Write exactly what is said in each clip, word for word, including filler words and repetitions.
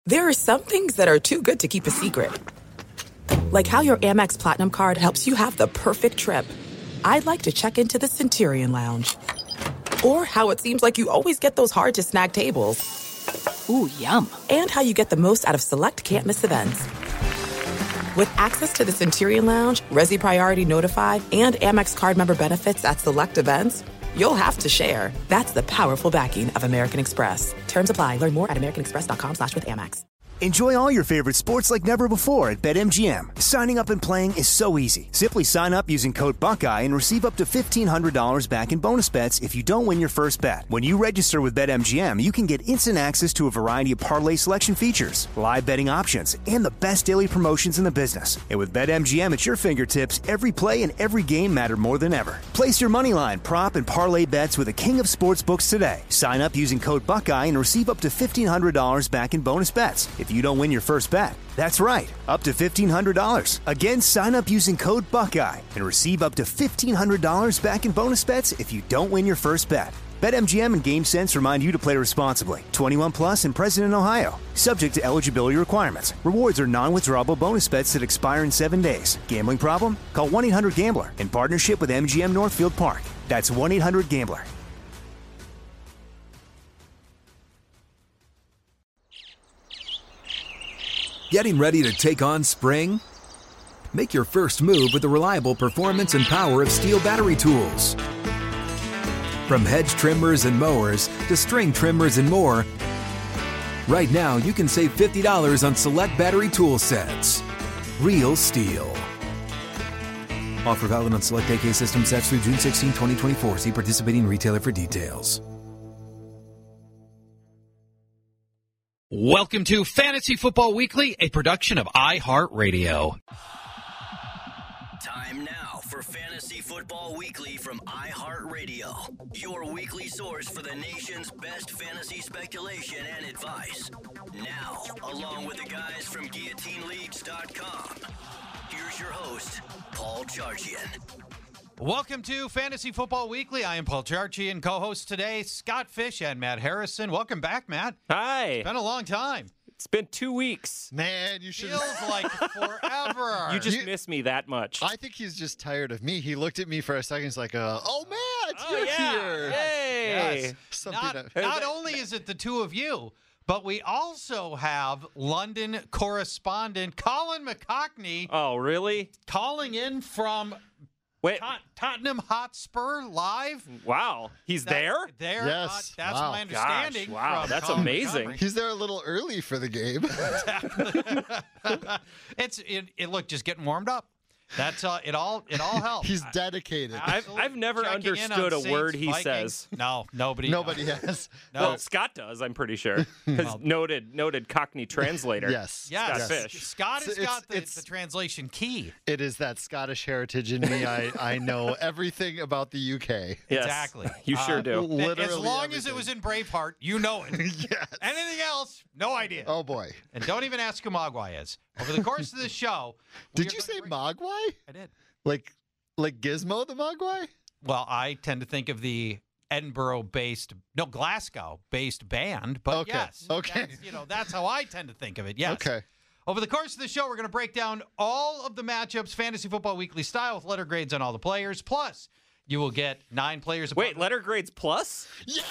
There are some things that are too good to keep a secret. Like how your Amex Platinum card helps you have the perfect trip. I'd like to check into the Centurion Lounge. Or how it seems like you always get those hard-to-snag tables. Ooh, yum. And how you get the most out of select can't-miss events. With access to the Centurion Lounge, Resi Priority Notified, and Amex card member benefits at select events, you'll have to share. That's the powerful backing of American Express. Terms apply. Learn more at americanexpress.com slash with Amex. Enjoy all your favorite sports like never before at BetMGM. Signing up and playing is so easy. Simply sign up using code Buckeye and receive up to fifteen hundred dollars back in bonus bets if you don't win your first bet. When you register with BetMGM, you can get instant access to a variety of parlay selection features, live betting options, and the best daily promotions in the business. And with BetMGM at your fingertips, every play and every game matter more than ever. Place your moneyline, prop, and parlay bets with the king of sportsbooks today. Sign up using code Buckeye and receive up to fifteen hundred dollars back in bonus bets if you don't win your first bet. That's right, up to fifteen hundred dollars. Again, sign up using code Buckeye and receive up to fifteen hundred dollars back in bonus bets if you don't win your first bet. BetMGM and GameSense remind you to play responsibly. twenty-one plus and present in Ohio. Subject to eligibility requirements. Rewards are non-withdrawable bonus bets that expire in seven days. Gambling problem? Call one eight hundred gambler in partnership with M G M Northfield Park. That's one eight hundred gambler. Getting ready to take on spring? Make your first move with the reliable performance and power of Steel battery tools. From hedge trimmers and mowers to string trimmers and more, right now you can save fifty dollars on select battery tool sets. Real Steel. Offer valid on select A K system sets through June sixteenth, twenty twenty-four. See participating retailer for details. Welcome to Fantasy Football Weekly, a production of iHeartRadio. Time now for Fantasy Football Weekly from iHeartRadio, your weekly source for the nation's best fantasy speculation and advice. Now, along with the guys from guillotine leads dot com, here's your host, Paul Charchian. Welcome to Fantasy Football Weekly. I am Paul Charchian, co-host today, Scott Fish and Matt Harrison. Welcome back, Matt. Hi. It's been a long time. It's been two weeks. Man, you should. Feels like forever. You just You- miss me that much. I think he's just tired of me. He looked at me for a second. He's like, uh, "Oh, Matt, oh, you're yeah. here." Yay. Yes. Something Not, that- not only is it the two of you, but we also have London correspondent Colin McCockney Oh, really? calling in from Wait. Tot- Tottenham Hotspur live. Wow. He's That- there? There. Yes. uh, that's Wow. my understanding. Gosh, wow, from that's Colin amazing. McCockney. He's there a little early for the game. it's it, it. Look, just getting warmed up. That's uh, it. All it all helps. He's dedicated. I've, I've never Checking in on understood a Saints, word he Vikings. says. No, nobody. Nobody does. has. No. Well, Scott does, I'm pretty sure. Because Well- noted, noted Cockney translator. Yes. Yes. Scott Fish. Scott has It's- got the, it's- the translation key. It is that Scottish heritage in me. I, I know everything about the U K. Yes, Exactly. You sure Uh, do. Literally as long as it everything. was in Braveheart, you know it. Yes. Anything else, no idea. Oh boy. And don't even ask who Mogwai is. Over the course of this show, we Did are you gonna say break- Mogwai? I did. Like, like Gizmo the Mogwai? Well, I tend to think of the Edinburgh-based, no, Glasgow-based band, but Okay, yes, okay. that's, you know, that's how I tend to think of it. Yes. Okay. Over the course of the show, we're going to break down all of the matchups, Fantasy Football Weekly style, with letter grades on all the players. Plus, you will get nine players. Wait, letter grades plus? Yes!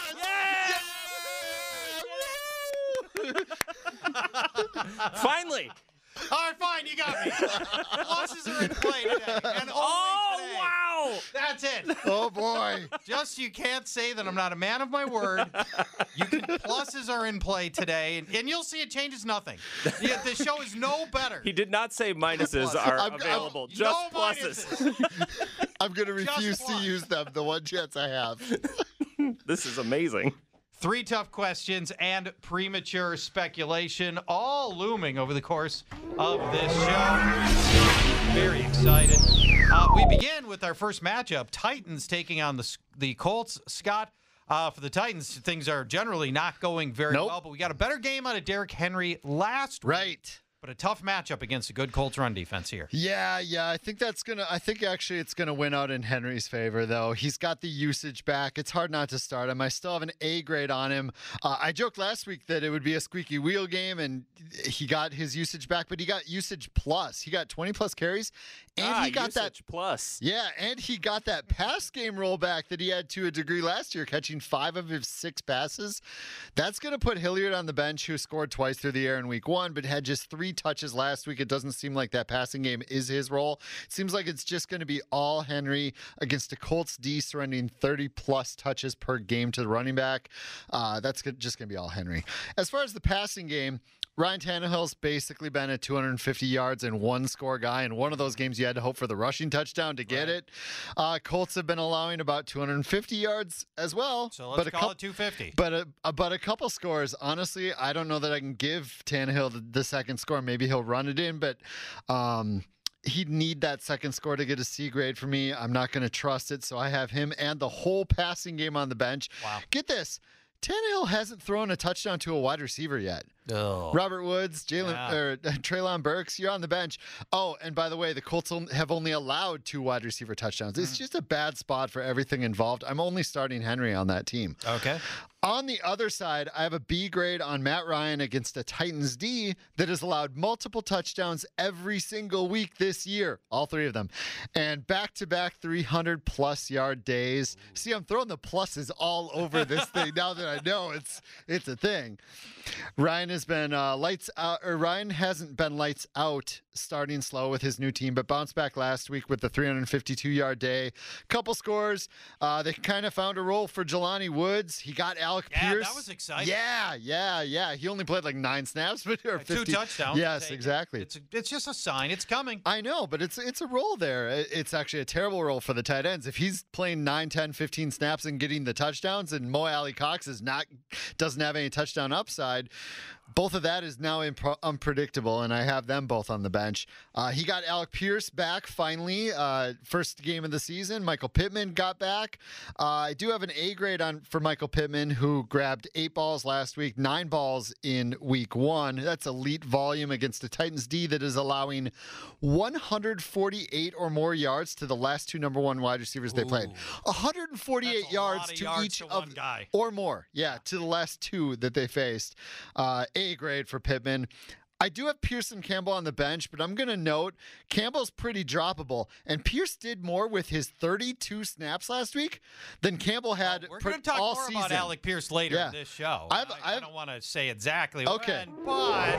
Finally. All right, fine, you got me. Pluses are in play today, and only Oh, today. wow. That's it. Oh boy. Just you can't say that I'm not a man of my word. You can pluses are in play today, and, and you'll see it changes nothing. The, the show is no better. He did not say minuses are I'm- I'm- available. No Just pluses. minuses. I'm going to Just refuse to one. use them the one chance I have. This is amazing. Three tough questions and premature speculation, all looming over the course of this show. Very excited. Uh, we begin with our first matchup: Titans taking on the the Colts. Scott, uh, for the Titans, things are generally not going very Nope. well, but we got a better game out of Derrick Henry last week. Right. But a tough matchup against a good Colts run defense here. Yeah, yeah. I think that's going to, I think actually it's going to win out in Henry's favor, though. He's got the usage back. It's hard not to start him. I still have an A grade on him. Uh, I joked last week that it would be a squeaky wheel game, and he got his usage back, but he got usage plus. He got twenty plus carries, and ah, he got that. usage plus. Yeah, and he got that pass game rollback that he had to a degree last year, catching five of his six passes. That's going to put Hilliard on the bench, who scored twice through the air in week one, but had just three touches last week. It doesn't seem like that passing game is his role. It seems like it's just going to be all Henry against a Colts D surrendering thirty plus touches per game to the running back. Uh, that's just going to be all Henry. As far as the passing game, Ryan Tannehill's basically been a two hundred fifty yards and one score guy. In one of those games, you had to hope for the rushing touchdown to get right. it. Uh, Colts have been allowing about two hundred fifty yards as well. So let's but call a it two fifty. But a, a, but a couple scores. Honestly, I don't know that I can give Tannehill the, the second score. Maybe he'll run it in, but um, he'd need that second score to get a C grade for me. I'm not going to trust it, so I have him and the whole passing game on the bench. Wow. Get this. Tannehill hasn't thrown a touchdown to a wide receiver yet. Oh. Robert Woods, Jalen Yeah. or Treylon Burks, you're on the bench. Oh, and by the way, the Colts have only allowed two wide receiver touchdowns. It's just a bad spot for everything involved. I'm only starting Henry on that team. Okay. On the other side, I have a B grade on Matt Ryan against a Titans D that has allowed multiple touchdowns every single week this year, all three of them, and back-to-back three hundred plus yard days. Ooh. See, I'm throwing the pluses all over this thing now that I know it's it's a thing. Ryan has been uh, lights out, or Ryan hasn't been lights out starting slow with his new team, but bounced back last week with the three hundred fifty-two yard day. Couple scores. Uh, they kind of found a role for Jelani Woods. He got Alec Yeah, Pierce. that was exciting. Yeah, yeah, yeah. He only played like nine snaps, but or Two fifty. touchdowns. Yes, Take it. exactly. It's it's just a sign. It's coming. I know, but it's it's a role there. It- It's actually a terrible role for the tight ends. If he's playing nine, ten, fifteen snaps and getting the touchdowns, and Mo Alley Cox is not doesn't have any touchdown upside, both of that is now impro- unpredictable, and I have them both on the bench. Uh, he got Alec Pierce back finally, uh, first game of the season. Michael Pittman got back. Uh, I do have an A grade on for Michael Pittman, who grabbed eight balls last week, nine balls in week one. That's elite volume against the Titans D that is allowing one hundred forty-eight or more yards to the last two number one wide receivers they played. one hundred forty-eight That's a yards lot of to yards each to of one guy. or more. Yeah, to the last two that they faced. Uh, A grade for Pittman. I do have Pearson Campbell on the bench, but I'm going to note Campbell's pretty droppable. And Pierce did more with his thirty-two snaps last week than Campbell had We're per- going to talk all more season. about Alec Pierce later Yeah. in this show. I've- I, I I've- don't want to say exactly Okay. when, but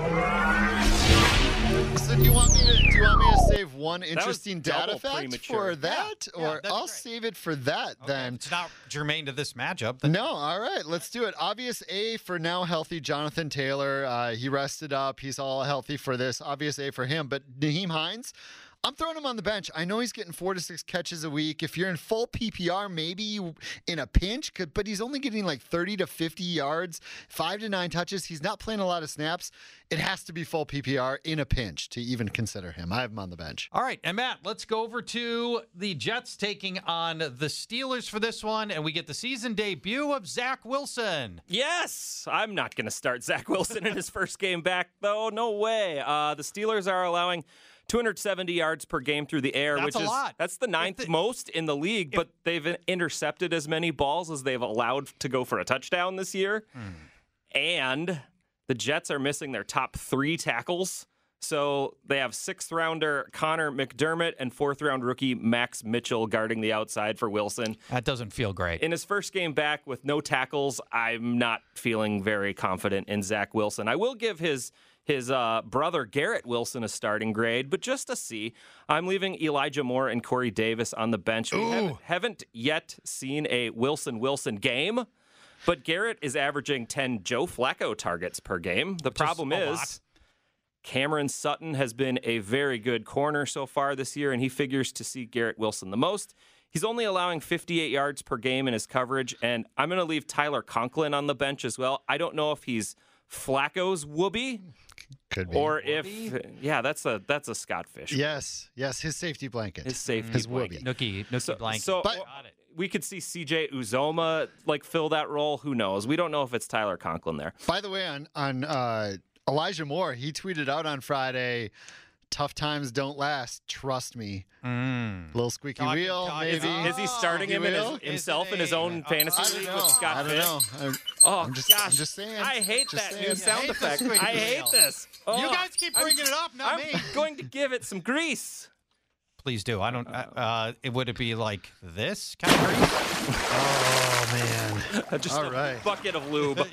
So do you want me to do you want me to save one interesting data double fact premature. for that, Yeah, yeah, or that'd be I'll great. save it for that okay, then? it's not germane to this matchup. Then No, all right, let's do it. Obvious A for now healthy Jonathan Taylor. Uh, he rested up. He's all healthy for this. Obvious A for him. But Naheem Hines, I'm throwing him on the bench. I know he's getting four to six catches a week. If you're in full P P R, maybe you in a pinch, could, but he's only getting like thirty to fifty yards, five to nine touches. He's not playing a lot of snaps. It has to be full P P R in a pinch to even consider him. I have him on the bench. All right, and Matt, let's go over to the Jets taking on the Steelers for this one, and we get the season debut of Zach Wilson. Yes, I'm not going to start Zach Wilson in his first game back, though. No way. Uh, the Steelers are allowing two hundred seventy yards per game through the air, That's which a is lot. that's the ninth the- most in the league. But they've intercepted as many balls as they've allowed to go for a touchdown this year, and the Jets are missing their top three tackles. So they have sixth rounder Connor McDermott and fourth round rookie Max Mitchell guarding the outside for Wilson. That doesn't feel great. In his first game back with no tackles, I'm not feeling very confident in Zach Wilson. I will give his his uh, brother Garrett Wilson a starting grade, but just a C. I'm leaving Elijah Moore and Corey Davis on the bench. We haven't, haven't yet seen a Wilson-Wilson game, but Garrett is averaging ten Joe Flacco targets per game. The problem a is lot. Cameron Sutton has been a very good corner so far this year, and he figures to see Garrett Wilson the most. He's only allowing fifty-eight yards per game in his coverage, and I'm going to leave Tyler Conklin on the bench as well. I don't know if he's Flacco's whoopee Could be. or if, yeah, that's a that's a Scott Fish. yes, yes, his safety blanket. His safety His blanket. Nookie, Nookie blanket. So But- Got it. we could see C J Uzoma like fill that role. Who knows? We don't know if it's Tyler Conklin there. By the way, on on uh, Elijah Moore, he tweeted out on Friday, tough times don't last. Trust me. Mm. Little squeaky Talking- wheel, talking- maybe. Oh, Is he starting him in wheel? his, himself Is it in his a- own uh, fantasy I don't league know. with Scott I don't Fish? know. I'm, Oh, I'm just, gosh. I'm just saying. I hate Just that saying. new sound hate the effect. squeaky I hate wheel. this. You Oh, guys keep I'm- bringing it up, not I'm me. going to give it some grease. Please do. I don't. Uh, uh, it, would it be like this kind of grease? Oh, man. Just All a right. bucket of lube.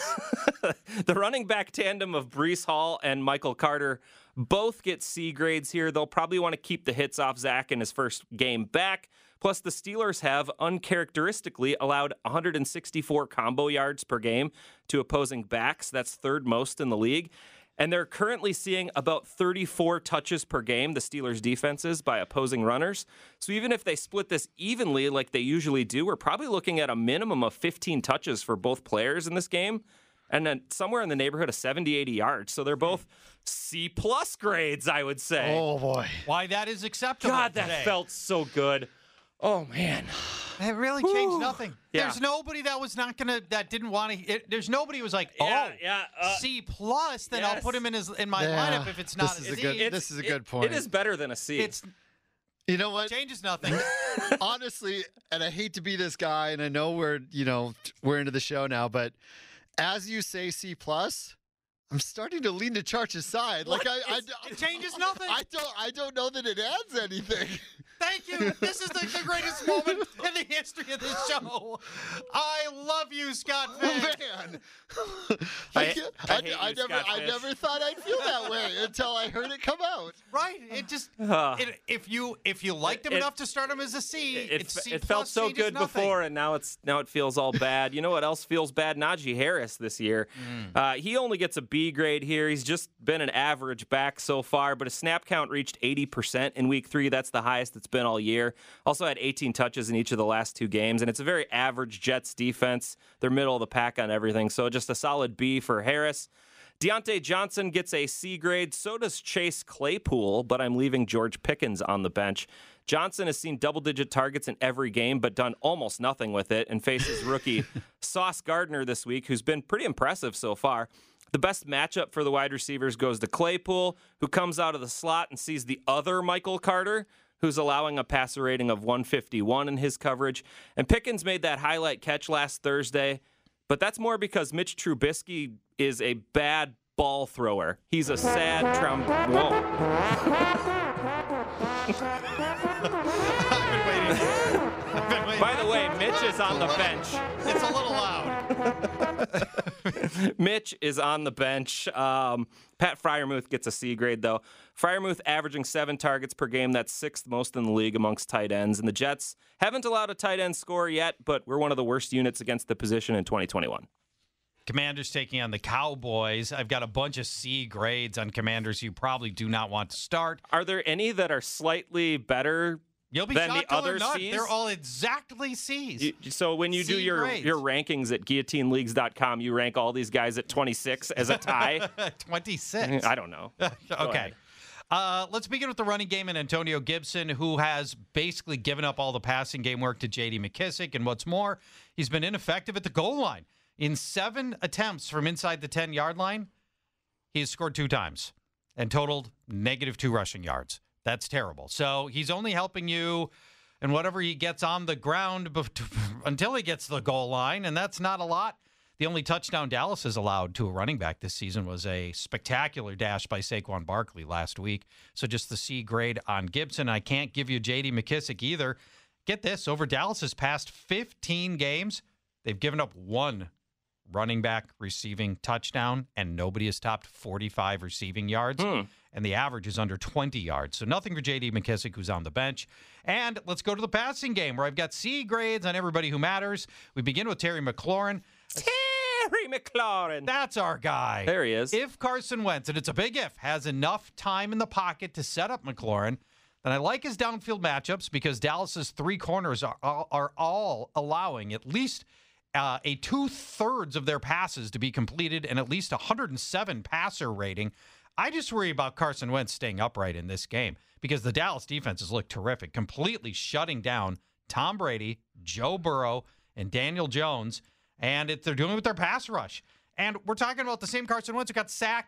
The running back tandem of Brees Hall and Michael Carter both get C grades here. They'll probably want to keep the hits off Zach in his first game back. Plus, the Steelers have uncharacteristically allowed one hundred sixty-four combo yards per game to opposing backs. That's third most in the league. And they're currently seeing about thirty-four touches per game, the Steelers' defenses, by opposing runners. So even if they split this evenly like they usually do, we're probably looking at a minimum of fifteen touches for both players in this game, and then somewhere in the neighborhood of seventy, eighty yards. So they're both C-plus grades, I would say. Oh, boy. Why that is acceptable God, that today. felt so good. Oh, man. It really changed nothing. Yeah. There's nobody that was not gonna that didn't want to. There's nobody who was like, oh, Yeah, yeah, uh, C plus. Then I'll yes. put him in his in my Yeah, lineup if it's not this a is a C. good- It's- this is a It- good point. It is better than a C. It's You know what? changes nothing. Honestly, and I hate to be this guy, and I know we're, you know, we're into the show now, but as you say C plus, I'm starting to lean to Charch's side. Like I, I, It changes nothing. I don't, I don't know that it adds anything. Thank you. This is the, the greatest moment in the history of this show. I love you, Scott Oh, Fish. man. I- I, can't- I I, hate I you, never, Scott I Fish. never thought I'd feel that way until I heard it come out. Right? It just Uh, it, if you if you liked him it- enough to start him as a C, It, it's it, C it plus, felt so changes good nothing. before, and now it's now it feels all bad. You know what else feels bad? Najee Harris this year. Mm. Uh, he only gets a B grade here. He's just been an average back so far, but his snap count reached eighty percent in week three. That's the highest it's been all year. Also had eighteen touches in each of the last two games, and it's a very average Jets defense. They're middle of the pack on everything, so just a solid B for Harris. Deontay Johnson gets a C grade. So does Chase Claypool, but I'm leaving George Pickens on the bench. Johnson has seen double-digit targets in every game, but done almost nothing with it, and faces rookie Sauce Gardner this week, who's been pretty impressive so far. The best matchup for the wide receivers goes to Claypool, who comes out of the slot and sees the other Michael Carter, who's allowing a passer rating of one fifty-one in his coverage. And Pickens made that highlight catch last Thursday, but that's more because Mitch Trubisky is a bad ball thrower. He's a sad trombone. Whoa. I've been waiting. I've been waiting. By the way, Mitch is on the bench. It's a little loud. Mitch is on the bench. Um, Pat Freiermuth gets a C grade, though. Freiermuth averaging seven targets per game. That's sixth most in the league amongst tight ends. And the Jets haven't allowed a tight end score yet, but we're one of the worst units against the position in twenty twenty-one. Commanders taking on the Cowboys. I've got a bunch of C grades on Commanders you probably do not want to start. Are there any that are slightly better You'll be than shocked the till they're other not. C's? They're all exactly C's. You- so when you do C your, grades. your rankings at guillotine leagues dot com, you rank all these guys at twenty-six as a tie? twenty-six. I don't know. Go Okay. ahead. Uh, let's begin with the running game and Antonio Gibson, who has basically given up all the passing game work to J D McKissick. And what's more, he's been ineffective at the goal line. In seven attempts from inside the ten-yard line, he has scored two times and totaled negative two rushing yards. That's terrible. So he's only helping you and whatever he gets on the ground until he gets to the goal line, and that's not a lot. The only touchdown Dallas has allowed to a running back this season was a spectacular dash by Saquon Barkley last week. So just the C grade on Gibson. I can't give you J D McKissick either. Get this, over Dallas's past fifteen games, they've given up one running back receiving touchdown, and nobody has topped forty-five receiving yards. Hmm. And the average is under twenty yards. So nothing for J D McKissick, who's on the bench. And let's go to the passing game, where I've got C grades on everybody who matters. We begin with Terry McLaurin. Terry McLaurin. That's our guy. There he is. If Carson Wentz, and it's a big if, has enough time in the pocket to set up McLaurin, then I like his downfield matchups because Dallas's three corners are, are, are all allowing at least uh, a two-thirds of their passes to be completed and at least one hundred seven passer rating. I just worry about Carson Wentz staying upright in this game because the Dallas defenses look terrific, completely shutting down Tom Brady, Joe Burrow, and Daniel Jones, and it, they're doing it with their pass rush. And we're talking about the same Carson Wentz who got sacked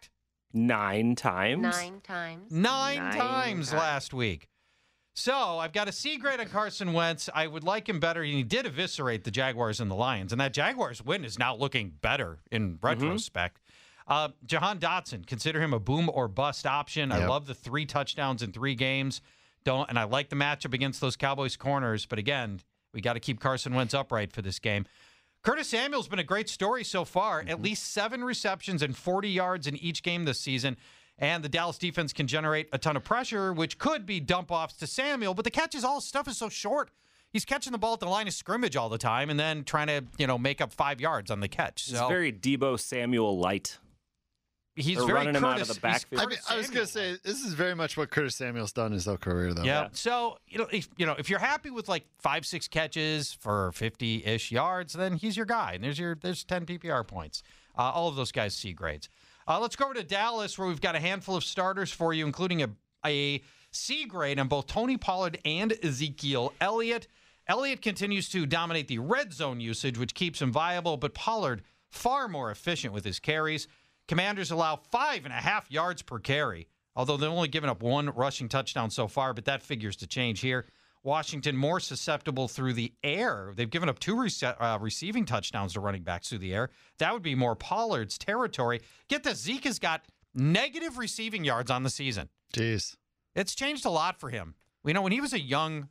Nine times. Nine times. Nine, Nine times times. last week. So I've got a C grade on Carson Wentz. I would like him better. He did eviscerate the Jaguars and the Lions, and that Jaguars win is now looking better in retrospect. Mm-hmm. Uh, Jahan Dotson, consider him a boom or bust option. Yep. I love the three touchdowns in three games. Don't, and I like the matchup against those Cowboys corners. But again, we got to keep Carson Wentz upright for this game. Curtis Samuel's been a great story so far. Mm-hmm. At least seven receptions and forty yards in each game this season. And the Dallas defense can generate a ton of pressure, which could be dump-offs to Samuel. But the catches, all stuff is so short. He's catching the ball at the line of scrimmage all the time and then trying to, you know, make up five yards on the catch. So, it's very Deebo Samuel light. He's They're very running Curtis, him out of the backfield. I, mean, I was going to say, this is very much what Curtis Samuel's done in his whole career, though. Yeah. yeah. So, you know, if, you know, if you're happy with like five, six catches for fifty-ish yards, then he's your guy. And there's your there's ten P P R points. Uh, all of those guys C grades. Uh, let's go over to Dallas, where we've got a handful of starters for you, including a, a C grade on both Tony Pollard and Ezekiel Elliott. Elliott continues to dominate the red zone usage, which keeps him viable, but Pollard far more efficient with his carries. Commanders allow five and a half yards per carry, although they've only given up one rushing touchdown so far, but that figures to change here. Washington more susceptible through the air. They've given up two rece- uh, receiving touchdowns to running backs through the air. That would be more Pollard's territory. Get this, Zeke has got negative receiving yards on the season. Jeez. It's changed a lot for him. You know, when he was a young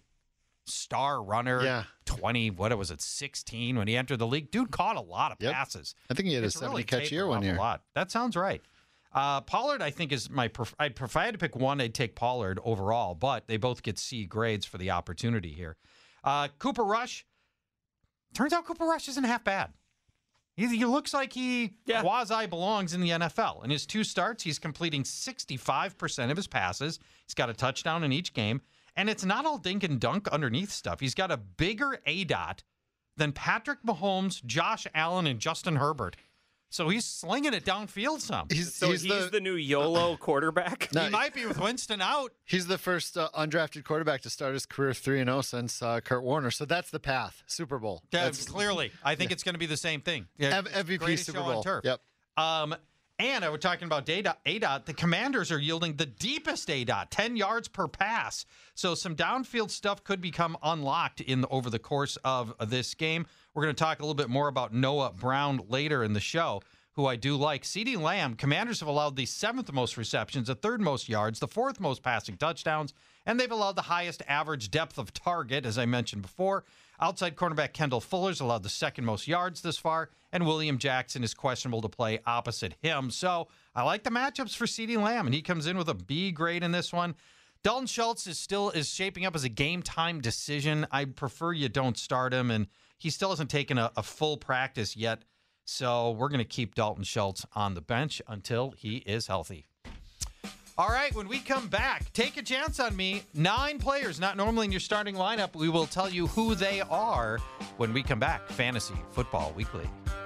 star runner, yeah. twenty, what was it, sixteen, when he entered the league, dude caught a lot of yep. passes. I think he had it's a seventy really catch year one year. A lot. That sounds right. Uh, Pollard, I think, is my pref- I'd prefer, if I had to pick one, I'd take Pollard overall, but they both get C grades for the opportunity here. Uh, Cooper Rush, turns out Cooper Rush isn't half bad. He, he looks like he yeah. quasi belongs in the N F L. In his two starts, he's completing sixty-five percent of his passes. He's got a touchdown in each game, and it's not all dink and dunk underneath stuff. He's got a bigger A D O T than Patrick Mahomes, Josh Allen, and Justin Herbert. So he's slinging it downfield some. He's, so he's, he's the, the new YOLO uh, quarterback? No, he might be with Winston out. He's the first uh, undrafted quarterback to start his career three and oh since uh, Kurt Warner. So that's the path. Super Bowl. Yeah, that's, clearly. I think yeah. it's going to be the same thing. Yeah, M V P Super Bowl. Turf. Yep. Um, and I was talking about A D O T. The Commanders are yielding the deepest A D O T, ten yards per pass. So some downfield stuff could become unlocked in over the course of this game. We're going to talk a little bit more about Noah Brown later in the show, who I do like. CeeDee Lamb, Commanders have allowed the seventh most receptions, the third most yards, the fourth most passing touchdowns, and they've allowed the highest average depth of target, as I mentioned before. Outside cornerback Kendall Fuller's allowed the second most yards this far, and William Jackson is questionable to play opposite him. So I like the matchups for CeeDee Lamb, and he comes in with a B grade in this one. Dalton Schultz is still is shaping up as a game-time decision. I prefer you don't start him, and he still hasn't taken a, a full practice yet. So we're going to keep Dalton Schultz on the bench until he is healthy. All right, when we come back, take a chance on me. Nine players not normally in your starting lineup. We will tell you who they are when we come back. Fantasy Football Weekly.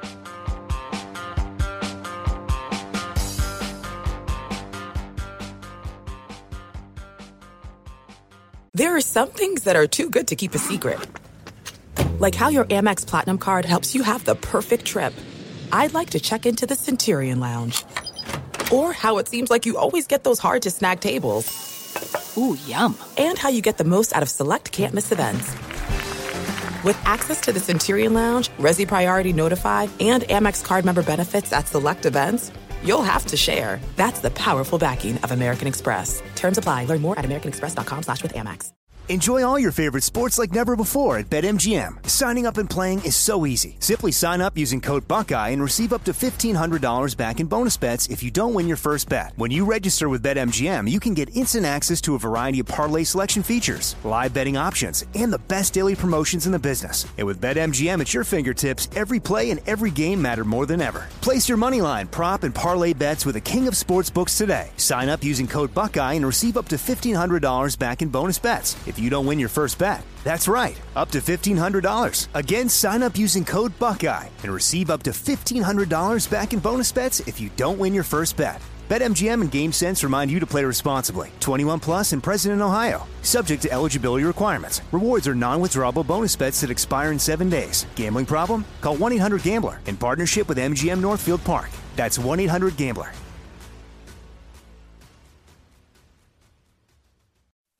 There are some things that are too good to keep a secret. Like how your Amex Platinum card helps you have the perfect trip. I'd like to check into the Centurion Lounge. Or how it seems like you always get those hard-to-snag tables. Ooh, yum. And how you get the most out of select can't-miss events. With access to the Centurion Lounge, Resi Priority Notified, and Amex card member benefits at select events, you'll have to share. That's the powerful backing of American Express. Terms apply. Learn more at americanexpress.com slash with Amex. Enjoy all your favorite sports like never before at BetMGM. Signing up and playing is so easy. Simply sign up using code Buckeye and receive up to fifteen hundred dollars back in bonus bets if you don't win your first bet. When you register with BetMGM, you can get instant access to a variety of parlay selection features, live betting options, and the best daily promotions in the business. And with BetMGM at your fingertips, every play and every game matter more than ever. Place your moneyline, prop, and parlay bets with the king of sportsbooks today. Sign up using code Buckeye and receive up to fifteen hundred dollars back in bonus bets if you don't win your first bet. That's right, up to fifteen hundred dollars. Again, sign up using code Buckeye and receive up to fifteen hundred dollars back in bonus bets if you don't win your first bet. BetMGM and GameSense remind you to play responsibly. twenty-one plus and present in Ohio. Subject to eligibility requirements. Rewards are non-withdrawable bonus bets that expire in seven days. Gambling problem? Call one eight hundred gambler in partnership with M G M Northfield Park. That's one eight hundred gambler.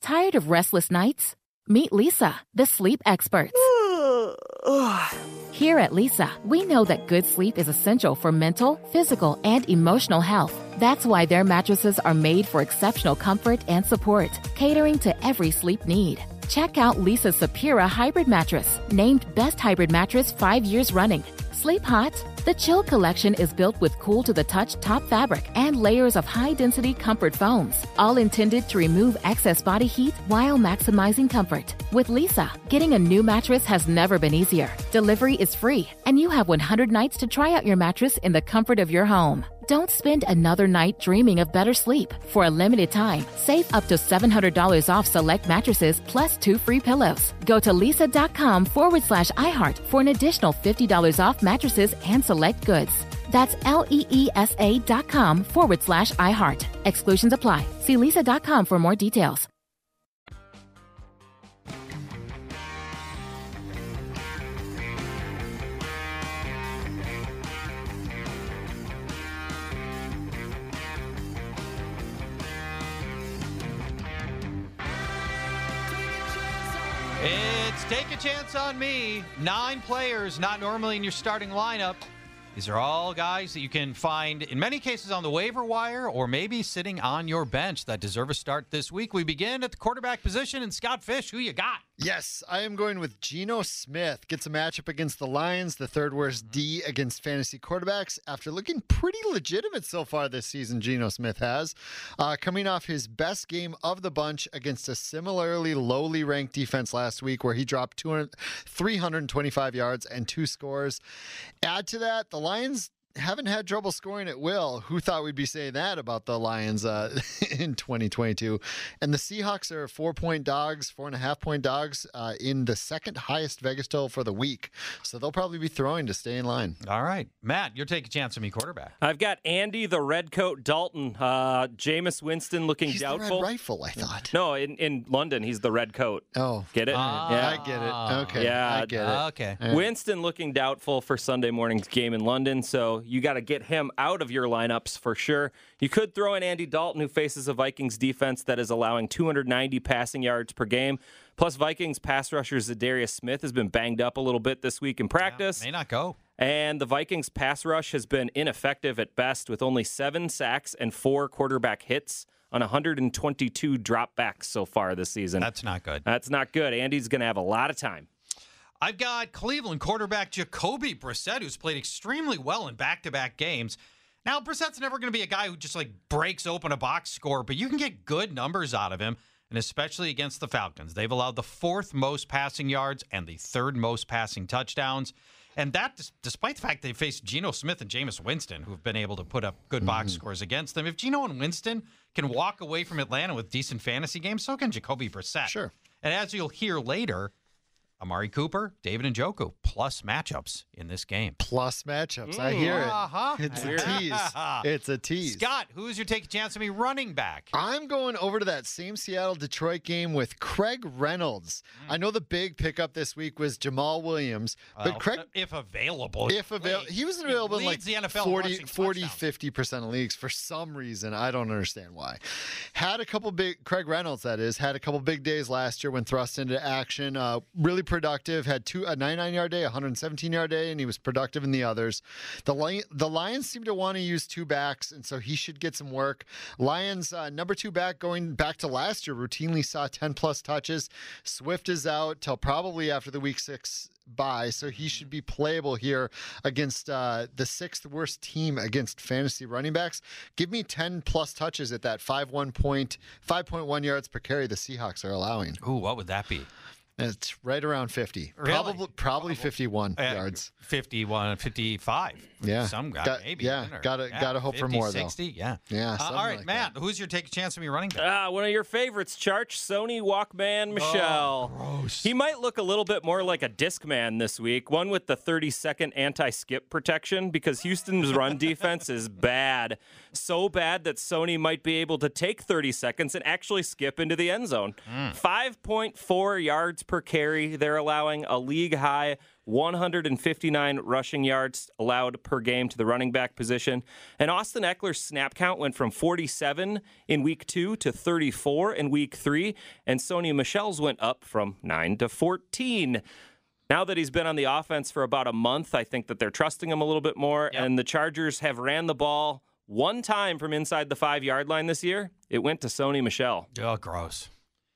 Tired of restless nights? Meet Lisa, the sleep experts. Here at Lisa, we know that good sleep is essential for mental, physical, and emotional health. That's why their mattresses are made for exceptional comfort and support, catering to every sleep need. Check out Lisa's Sapira Hybrid Mattress, named Best Hybrid Mattress five years running. Sleep hot? The Chill Collection is built with cool-to-the-touch top fabric and layers of high-density comfort foams, all intended to remove excess body heat while maximizing comfort. With Lisa, getting a new mattress has never been easier. Delivery is free, and you have one hundred nights to try out your mattress in the comfort of your home. Don't spend another night dreaming of better sleep. For a limited time, save up to seven hundred dollars off select mattresses plus two free pillows. Go to lisa.com forward slash iHeart for an additional fifty dollars off mattresses and select goods. That's L-E-E-S-A dot com forward slash iHeart. Exclusions apply. See lisa dot com for more details. It's Take a Chance on Me. Nine players not normally in your starting lineup. These are all guys that you can find, in many cases, on the waiver wire or maybe sitting on your bench that deserve a start this week. We begin at the quarterback position. And Scott Fish, who you got? Yes, I am going with Geno Smith. Gets a matchup against the Lions, the third worst D against fantasy quarterbacks. After looking pretty legitimate so far this season, Geno Smith has. Uh, coming off his best game of the bunch against a similarly lowly ranked defense last week where he dropped two hundred, three hundred twenty-five yards and two scores. Add to that, the Lions haven't had trouble scoring at will. Who thought we'd be saying that about the Lions uh, in twenty twenty-two? And the Seahawks are four-point dogs, four and a half point dogs uh, in the second highest Vegas total for the week. So they'll probably be throwing to stay in line. All right. Matt, you're taking a chance on me, quarterback. I've got Andy, the Redcoat Dalton. Uh, Jameis Winston looking He's doubtful. The red rifle, I thought. No, in, in London, he's the Redcoat. Oh. Get it? Ah. yeah. I get it. Okay. Yeah. I get it. Okay. Yeah. Winston looking doubtful for Sunday morning's game in London, so you got to get him out of your lineups for sure. You could throw in Andy Dalton, who faces a Vikings defense that is allowing two hundred ninety passing yards per game. Plus, Vikings pass rusher Zadarius Smith has been banged up a little bit this week in practice. Yeah, may not go. And the Vikings pass rush has been ineffective at best, with only seven sacks and four quarterback hits on one hundred twenty-two dropbacks so far this season. That's not good. That's not good. Andy's going to have a lot of time. I've got Cleveland quarterback Jacoby Brissett, who's played extremely well in back-to-back games. Now, Brissett's never going to be a guy who just, like, breaks open a box score, but you can get good numbers out of him, and especially against the Falcons. They've allowed the fourth most passing yards and the third most passing touchdowns. And that, despite the fact they faced Geno Smith and Jameis Winston, who've been able to put up good mm-hmm. box scores against them. If Geno and Winston can walk away from Atlanta with decent fantasy games, so can Jacoby Brissett. Sure. And as you'll hear later, Amari Cooper, David Njoku, plus matchups in this game. Plus matchups. I hear it. Uh-huh. It's a tease. It's a tease. Scott, who's your take a chance on me running back? I'm going over to that same Seattle-Detroit game with Craig Reynolds. Mm. I know the big pickup this week was Jamal Williams, well, but Craig, if available. if available, he was available he in like the N F L forty, forty, fifty percent of leagues for some reason. I don't understand why. Had a couple big, Craig Reynolds that is, had a couple big days last year when thrust into action. Uh, really productive, had two a ninety-nine yard day, one hundred seventeen yard day, and he was productive in the others. The Lions, the Lions seem to want to use two backs, and so he should get some work. Lions uh, number two back going back to last year routinely saw ten plus touches. Swift is out till probably after the week six bye, so he should be playable here against uh, the sixth worst team against fantasy running backs. Give me ten plus touches at that five one point five point one yards per carry the Seahawks are allowing. Ooh, what would that be? It's right around fifty. Really? Probably probably fifty-one uh, yards. fifty-one, fifty-five. Yeah. Some guy, got, maybe. Yeah, gotta, yeah, gotta hope fifty, for more, sixty, though. yeah. Yeah, Uh, all right, like Matt, that. who's your take a chance on me running back? Ah, one of your favorites, Charch, Sony Walkman Michelle. Oh, gross. He might look a little bit more like a disc man this week, one with the thirty second anti-skip protection, because Houston's run defense is bad. So bad that Sony might be able to take thirty seconds and actually skip into the end zone. Mm. five point four yards per carry. They're allowing a league high one hundred fifty-nine rushing yards allowed per game to the running back position. And Austin Eckler's snap count went from forty-seven in week two to thirty-four in week three. And Sony Michel's went up from nine to fourteen. Now that he's been on the offense for about a month, I think that they're trusting him a little bit more. Yep. And the Chargers have ran the ball one time from inside the five-yard line this year. It went to Sony Michel. Oh, gross.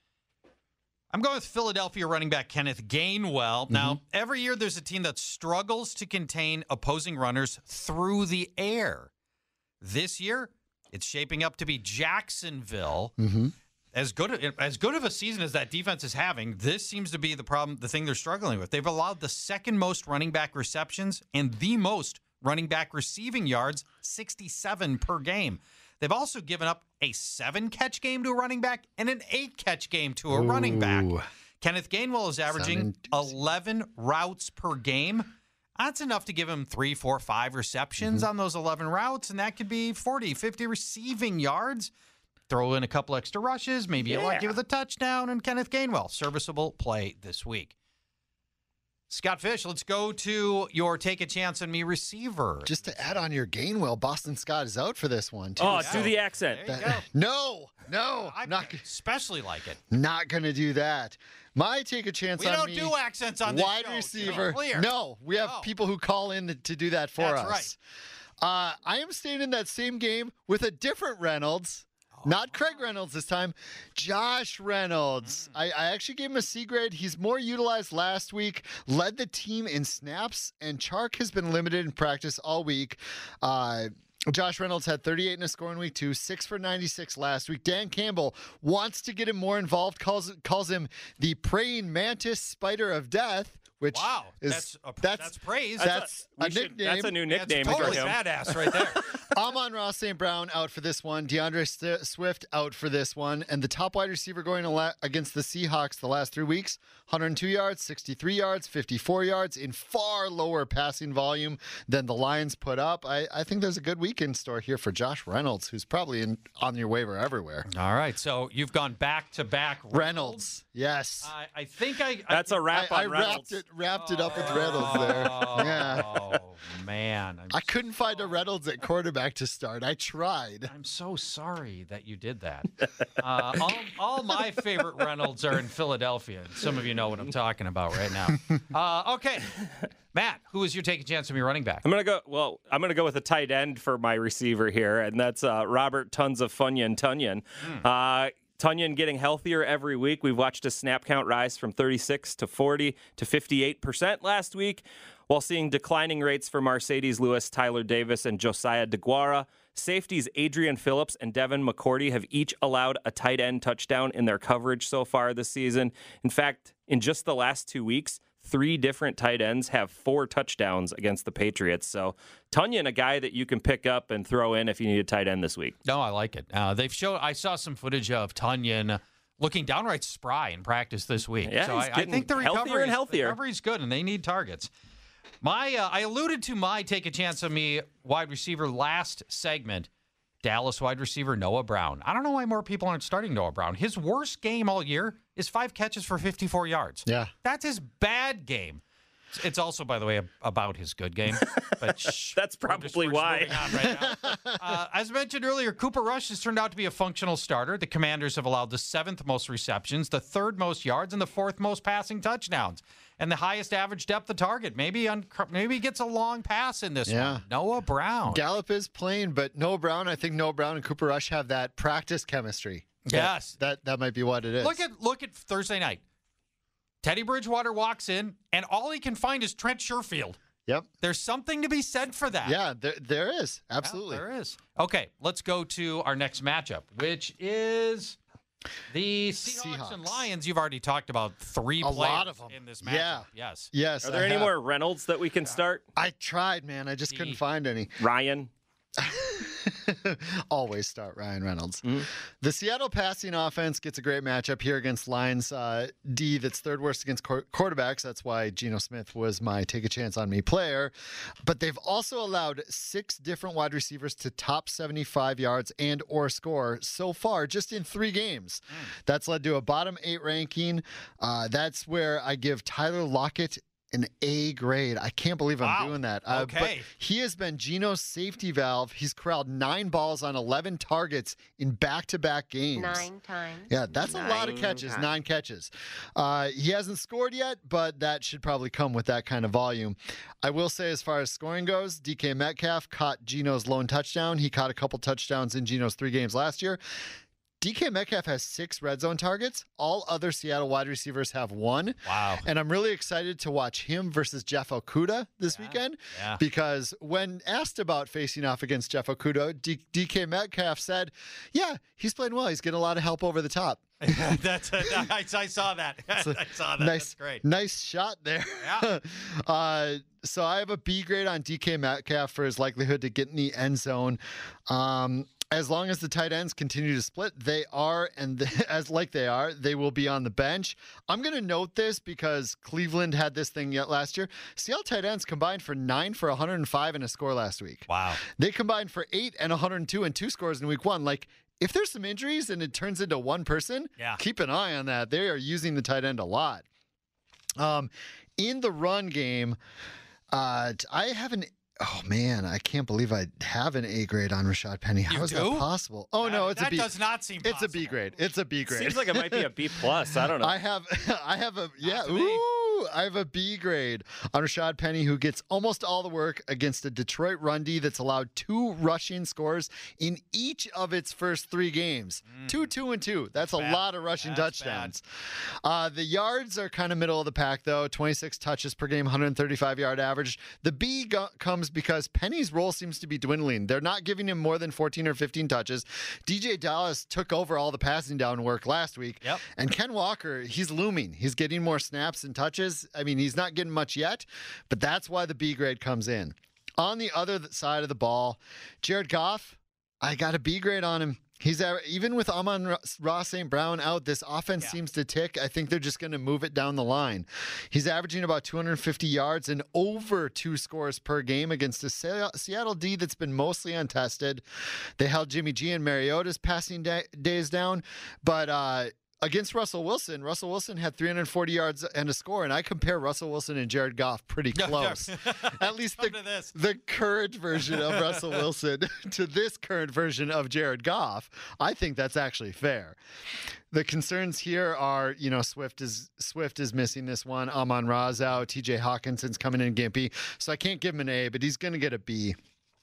I'm going with Philadelphia running back Kenneth Gainwell. Mm-hmm. Now, every year there's a team that struggles to contain opposing runners through the air. This year, it's shaping up to be Jacksonville. Mm-hmm. As good as good of a season as that defense is having, this seems to be the problem, the thing they're struggling with. They've allowed the second most running back receptions and the most running back receiving yards, sixty-seven per game. They've also given up a seven-catch game to a running back and an eight-catch game to a Ooh. running back. Kenneth Gainwell is averaging eleven routes per game. That's enough to give him three, four, five receptions mm-hmm. on those eleven routes, and that could be forty, fifty receiving yards. Throw in a couple extra rushes, maybe yeah. lucky with a touchdown, and Kenneth Gainwell, serviceable play this week. Scott Fish, let's go to your take a chance on me receiver. Just to add on your Gainwell, Boston Scott is out for this one, too. Oh, yeah. do the accent. That, no, no. I not, especially like it. Not going to do that. My take a chance we on me. me. We don't do accents on this wide show, receiver. Clear. No, we have no. people who call in to do that for That's us. Right. Uh, I am staying in that same game with a different Reynolds. Not Craig Reynolds this time, Josh Reynolds. Mm. I, I actually gave him a C grade. He's more utilized last week, led the team in snaps, and Chark has been limited in practice all week. Uh, Josh Reynolds had thirty-eight in a score in week two, six for ninety-six last week. Dan Campbell wants to get him more involved, calls calls him the praying mantis spider of death. Which wow, is, that's, a, that's that's praise. That's a, a should, nickname. That's a new nickname. That's totally for him. badass right there. Amon-Ra Saint Brown out for this one. DeAndre St- Swift out for this one. And the top wide receiver going la- against the Seahawks the last three weeks, one hundred two yards, sixty-three yards, fifty-four yards in far lower passing volume than the Lions put up. I, I think there's a good week in store here for Josh Reynolds, who's probably in, on your waiver everywhere. All right, so you've gone back-to-back Reynolds. Reynolds, yes. I, I think I... That's I, a wrap I, on I Reynolds. wrapped it, wrapped it up with Reynolds there. Oh, yeah. Oh, man. I'm I couldn't find a Reynolds at quarterback to start. I tried. I'm so sorry that you did that. Uh, all, all my favorite Reynolds are in Philadelphia. Some of you know what I'm talking about right now. Uh, okay. Matt, who is your take a chance to be running back? I'm going to go, well, I'm going to go with a tight end for my receiver here, and that's uh, Robert Tons of Funyon Tunyon. Mm. Uh, Tunyon getting healthier every week. We've watched his snap count rise from thirty-six to forty to fifty-eight percent last week, while seeing declining rates for Mercedes Lewis, Tyler Davis, and Josiah DeGuara. Safeties Adrian Phillips and Devin McCourty have each allowed a tight end touchdown in their coverage so far this season. In fact, in just the last two weeks, three different tight ends have four touchdowns against the Patriots. So Tunyon, a guy that you can pick up and throw in if you need a tight end this week. No, I like it. Uh, they've shown. I saw some footage of Tunyon looking downright spry in practice this week. Yeah, so he's I, I think the recovery and healthier. recovery's good, and they need targets. My, uh, I alluded to my take a chance on me wide receiver last segment. Dallas wide receiver Noah Brown. I don't know why more people aren't starting Noah Brown. His worst game all year is five catches for fifty-four yards. Yeah. That's his bad game. It's also, by the way, about his good game. But shh, that's we're probably just, we're why. moving on right now. uh, as mentioned earlier, Cooper Rush has turned out to be a functional starter. The Commanders have allowed the seventh most receptions, the third most yards, and the fourth most passing touchdowns, and the highest average depth of target. Maybe un- maybe he gets a long pass in this yeah. one. Noah Brown. Gallup is playing, but Noah Brown, I think Noah Brown and Cooper Rush have that practice chemistry. Yes. That that, that might be what it is. Look at look at Thursday night. Teddy Bridgewater walks in, and all he can find is Trent Sherfield. Yep. There's something to be said for that. Yeah, there, there is. Absolutely. Yeah, there is. Okay, let's go to our next matchup, which is the Seahawks, Seahawks. and Lions. You've already talked about three a players lot of them. in this matchup. Yeah. Yes. Yes. Are there I any have. more Reynolds that we can start? I tried, man. I just D. couldn't find any. Ryan. Always start Ryan Reynolds. Mm-hmm. The Seattle passing offense gets a great matchup here against Lions uh, D that's third worst against qu- quarterbacks. That's why Geno Smith was my take a chance on me player. But they've also allowed six different wide receivers to top seventy-five yards and or score so far just in three games. Mm. That's led to a bottom eight ranking. Uh, that's where I give Tyler Lockett an A grade. I can't believe I'm Wow. doing that. Uh, Okay. But he has been Geno's safety valve. He's corralled nine balls on eleven targets in back-to-back games. Nine times. Yeah, that's a lot of Nine catches, times. nine catches. Uh, he hasn't scored yet, but that should probably come with that kind of volume. I will say, as far as scoring goes, D K Metcalf caught Geno's lone touchdown. He caught a couple touchdowns in Geno's three games last year. D K Metcalf has six red zone targets. All other Seattle wide receivers have one. Wow. And I'm really excited to watch him versus Jeff Okudah this weekend yeah. because when asked about facing off against Jeff Okudah, D- DK Metcalf said, yeah, he's playing well. He's getting a lot of help over the top. That's a, I, I saw that. I saw that. Nice, That's great. Nice shot there. Yeah. uh, so I have a B grade on D K Metcalf for his likelihood to get in the end zone. Um, As long as the tight ends continue to split, they are, and the, as like they are, they will be on the bench. I'm going to note this because Cleveland had this thing yet last year. Seattle tight ends combined for nine for one hundred five and a score last week. Wow. They combined for eight and one hundred two and two scores in week one. Like, if there's some injuries and it turns into one person, Yeah. keep an eye on that. They are using the tight end a lot. Um, in the run game, uh, I have an Oh, man, I can't believe I have an A grade on Rashad Penny. How You is do? that possible? Oh, no, That- it's that a B. does not seem It's a B possible. grade. It's a B grade. Seems like it might be a B plus. I don't know. I have, I have a, yeah, to me. ooh, I have a B grade on Rashad Penny, who gets almost all the work against a Detroit run D that's allowed two rushing scores in each of its first three games. Two, two, and two. That's, a bad. lot of rushing That's touchdowns. Uh, the yards are kind of middle of the pack, though. twenty-six touches per game, one hundred thirty-five yard average. The B go- comes because Penny's role seems to be dwindling. They're not giving him more than fourteen or fifteen touches. D J Dallas took over all the passing down work last week. Yep. And Ken Walker, he's looming. He's getting more snaps and touches. I mean, he's not getting much yet, but that's why the B grade comes in. On the other side of the ball, Jared Goff, I got a B grade on him. He's even with Amon Ross Saint Brown out, this offense Yeah. seems to tick. I think they're just going to move it down the line. He's averaging about two hundred fifty yards and over two scores per game against a Seattle D that's been mostly untested. They held Jimmy G and Mariota's passing day, days down, but uh, against Russell Wilson, Russell Wilson had three hundred forty yards and a score, and I compare Russell Wilson and Jared Goff pretty close. At least the, Come to this. the current version of Russell Wilson to this current version of Jared Goff. I think that's actually fair. The concerns here are, you know, Swift is Swift is missing this one. Amon Ra's out. T J Hawkinson's coming in gimpy, so I can't give him an A, but he's going to get a B.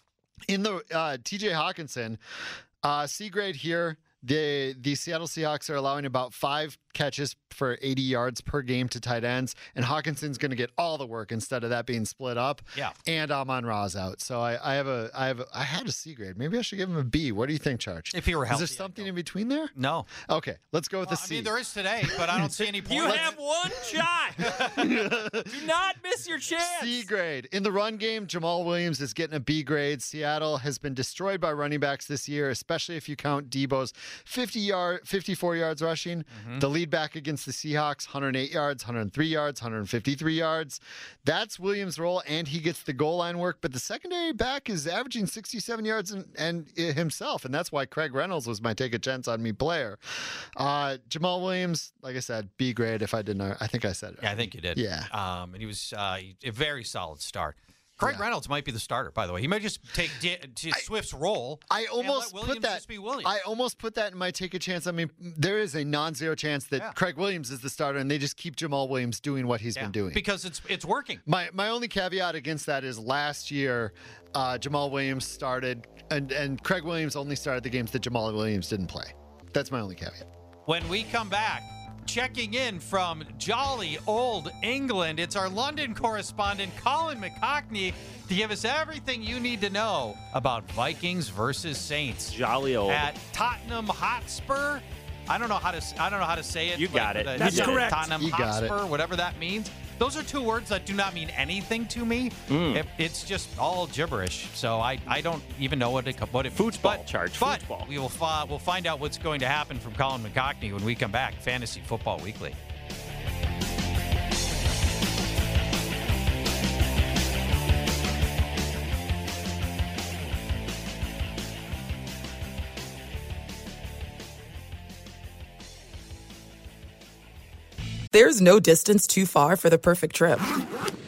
In the uh, T J Hawkinson, uh, C grade here. The the Seattle Seahawks are allowing about five catches for eighty yards per game to tight ends, and Hawkinson's going to get all the work instead of that being split up. Yeah. And Amon Ra's out, so I, I have a I have a, I had a C grade. Maybe I should give him a B. What do you think, Charge? If he were is healthy, there I'd something go. in between there? No. Okay, let's go with Well, the I C. mean, there is today, but I don't see any point. You have one shot. Do not miss your chance. C grade. In the run game, Jamal Williams is getting a B grade. Seattle has been destroyed by running backs this year, especially if you count Debo's fifty yard, fifty-four yards rushing. Mm-hmm. The lead back against the Seahawks, one hundred eight yards, one hundred three yards, one hundred fifty-three yards. That's Williams' role, and he gets the goal line work. But the secondary back is averaging sixty-seven yards and, and himself, and that's why Craig Reynolds was my take a chance on me player. Uh, Jamal Williams, like I said, B grade. If I didn't, I think I said it. Yeah, I think you did. Yeah. Um, and he was uh, a very solid start. Craig Yeah. Reynolds might be the starter, by the way. He might just take D- D- Swift's role. I and almost let put Williams that. Just be Williams. I almost put that in my take a chance. I mean, there is a non-zero chance that Yeah. Craig Williams is the starter, and they just keep Jamal Williams doing what he's Yeah, been doing. because it's it's working. My my only caveat against that is last year, uh, Jamal Williams started, and and Craig Williams only started the games that Jamal Williams didn't play. That's my only caveat. When we come back, checking in from jolly old England, it's our London correspondent, Colin McCockney, to give us everything you need to know about Vikings versus Saints Jolly old. at Tottenham Hotspur. I don't know how to I don't know how to say it. You got it. but, That's you know, correct. Tottenham You got it. Hotspur, whatever that means. Those are two words that do not mean anything to me. Mm. It- it's just all gibberish. So I, I don't even know what it what it means. Football, But- Charge, But football. we will fi- we'll find out what's going to happen from Colin McCockney when we come back. Fantasy Football Weekly. There's no distance too far for the perfect trip.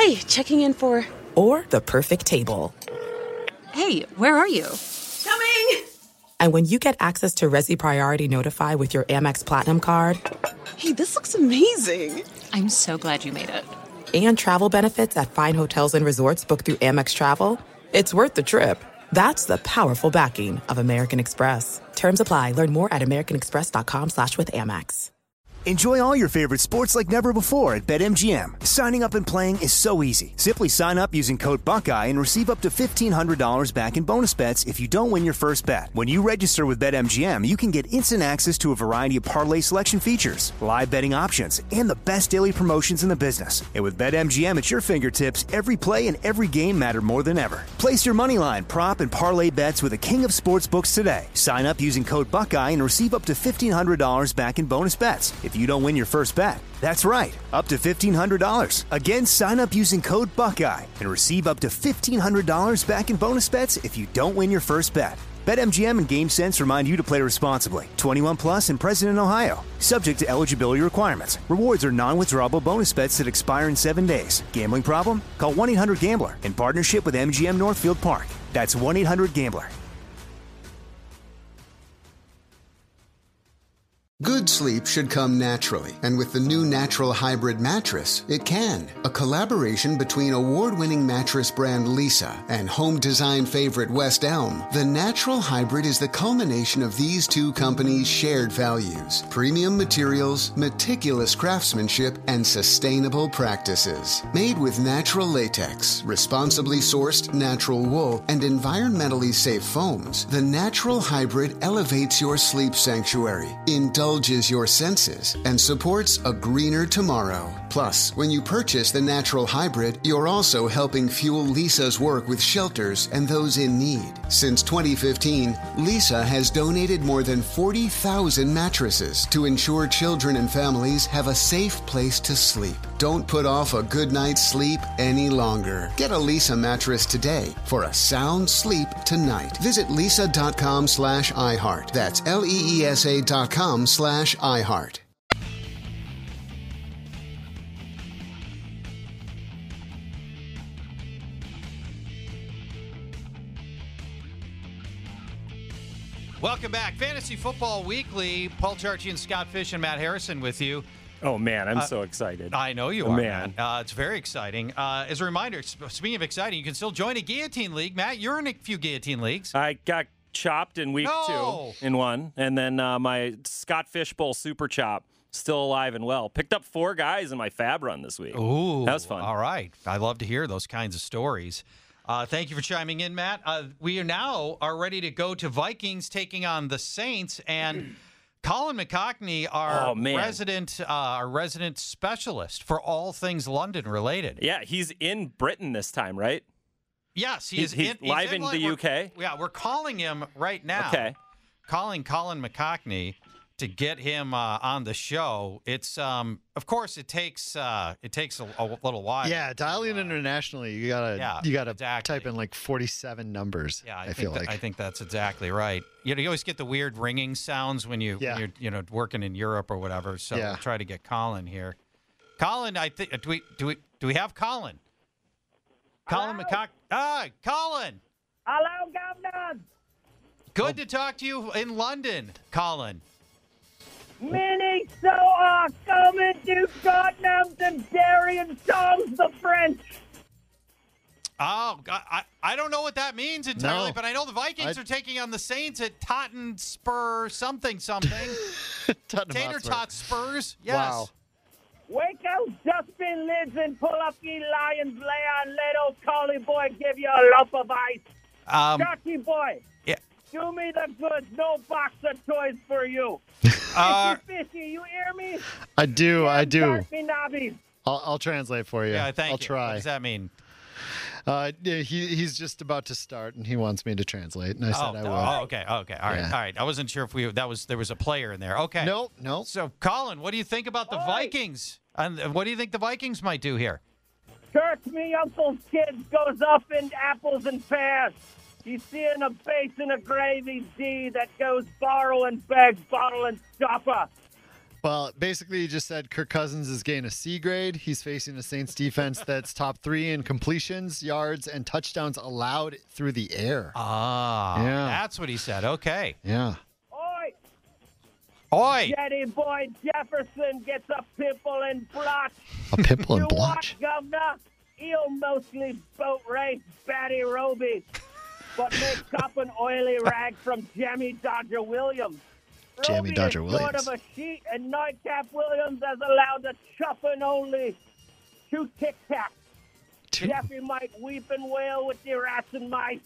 Hey, checking in for... or the perfect table. Hey, where are you? Coming! And when you get access to Resi Priority Notify with your Amex Platinum card... Hey, this looks amazing. I'm so glad you made it. And travel benefits at fine hotels and resorts booked through Amex Travel, it's worth the trip. That's the powerful backing of American Express. Terms apply. Learn more at americanexpress.com slash with Amex. Enjoy all your favorite sports like never before at BetMGM. Signing up and playing is so easy. Simply sign up using code Buckeye and receive up to fifteen hundred dollars back in bonus bets if you don't win your first bet. When you register with BetMGM, you can get instant access to a variety of parlay selection features, live betting options, and the best daily promotions in the business. And with BetMGM at your fingertips, every play and every game matter more than ever. Place your moneyline, prop, and parlay bets with the king of sportsbooks today. Sign up using code Buckeye and receive up to fifteen hundred dollars back in bonus bets if you don't win your first bet. That's right, up to fifteen hundred dollars. Again, sign up using code Buckeye and receive up to fifteen hundred dollars back in bonus bets if you don't win your first bet. BetMGM and GameSense remind you to play responsibly. twenty-one plus and present in Ohio. Subject to eligibility requirements. Rewards are non-withdrawable bonus bets that expire in seven days. Gambling problem? Call one eight hundred gambler in partnership with M G M Northfield Park. That's one eight hundred gambler. Good sleep should come naturally, and with the new Natural Hybrid mattress, it can. A collaboration between award-winning mattress brand Leesa and home design favorite West Elm, the Natural Hybrid is the culmination of these two companies' shared values: premium materials, meticulous craftsmanship, and sustainable practices. Made with natural latex, responsibly sourced natural wool, and environmentally safe foams, the Natural Hybrid elevates your sleep sanctuary, indulges your senses, and supports a greener tomorrow. Plus, when you purchase the Natural Hybrid, you're also helping fuel Leesa's work with shelters and those in need. Since twenty fifteen, Leesa has donated more than forty thousand mattresses to ensure children and families have a safe place to sleep. Don't put off a good night's sleep any longer. Get a Leesa mattress today for a sound sleep tonight. Visit leesa.com slash iHeart. That's L-E-E-S-A dot com slash iHeart. Welcome back. Fantasy Football Weekly. Paul Charchi and Scott Fish and Matt Harrison with you. Oh, man, I'm uh, so excited. I know you oh, are, man. Uh, it's very exciting. Uh, as a reminder, speaking of exciting, you can still join a Guillotine League. Matt, you're in a few Guillotine Leagues. I got chopped in week no. two in one, and then uh, my Scott Fish Bowl Super Chop, still alive and well. Picked up four guys in my Fab run this week. Ooh. That was fun. All right. I love to hear those kinds of stories. Uh, thank you for chiming in, Matt. Uh, we are now are ready to go to Vikings taking on the Saints, and Colin McCockney, our oh, man. resident, uh, our resident specialist for all things London related. Yeah, he's in Britain this time, right? Yes, he he's, is he's in, live he's in, in the U K. Yeah, we're calling him right now. Okay, calling Colin McCockney to get him uh, on the show. It's um, of course it takes uh, it takes a, a little while. Yeah, dialing internationally, you gotta yeah, you gotta exactly. type in like forty-seven numbers. Yeah, I, I think feel that, like I think that's exactly right. You know, you always get the weird ringing sounds when you yeah. when you're you know working in Europe or whatever. So yeah. we'll try to get Colin here. Colin, I think do we do we do we have Colin? Colin McCock. Hi, Colin. Hello, Governor. Good oh. to talk to you in London, Colin. Minnesota coming to Tottenham to Darian Thomas the French. Oh, I, I don't know what that means entirely, no. but I know the Vikings I... are taking on the Saints at Totten Spur something something. Tater Tot Spurs. Yes. Wow. Wake out, Justin Lids, and pull up ye lions, lay on, let old Collie boy give you a lump of ice. Um, Jockey boy. Yeah. Do me the goods, no box of toys for you. Uh, fishy, fishy, you hear me? I do, yeah, I do. I'll, I'll translate for you. Yeah, thank I'll you. try. What does that mean? Uh, he he's just about to start, and he wants me to translate, and I said oh, I will. Oh, okay, okay, all right, Yeah. all right. I wasn't sure if we that was there was a player in there. Okay. No, no. So, Colin, what do you think about the Oi. Vikings? And what do you think the Vikings might do here? Church me uncle's kids goes up in apples and pears. He's seeing a base in a gravy D that goes borrow and beg, bottle and stopper. Well, basically, he just said Kirk Cousins is getting a C grade. He's facing a Saints defense that's top three in completions, yards, and touchdowns allowed through the air. Ah, Yeah. that's what he said. Okay. Yeah. Oi! Oi! Jetty boy Jefferson gets a pimple and blotch. A pimple You and blotch. what, Governor? He'll mostly boat race Batty Roby, but makes up an oily rag from Jammy Dodger Williams. Jammy Roby Dodger is Williams. short of a sheet, and Nightcap Williams has allowed the chuffing only two Tic Tacs. Jeffy might weep and wail with the rats and mice.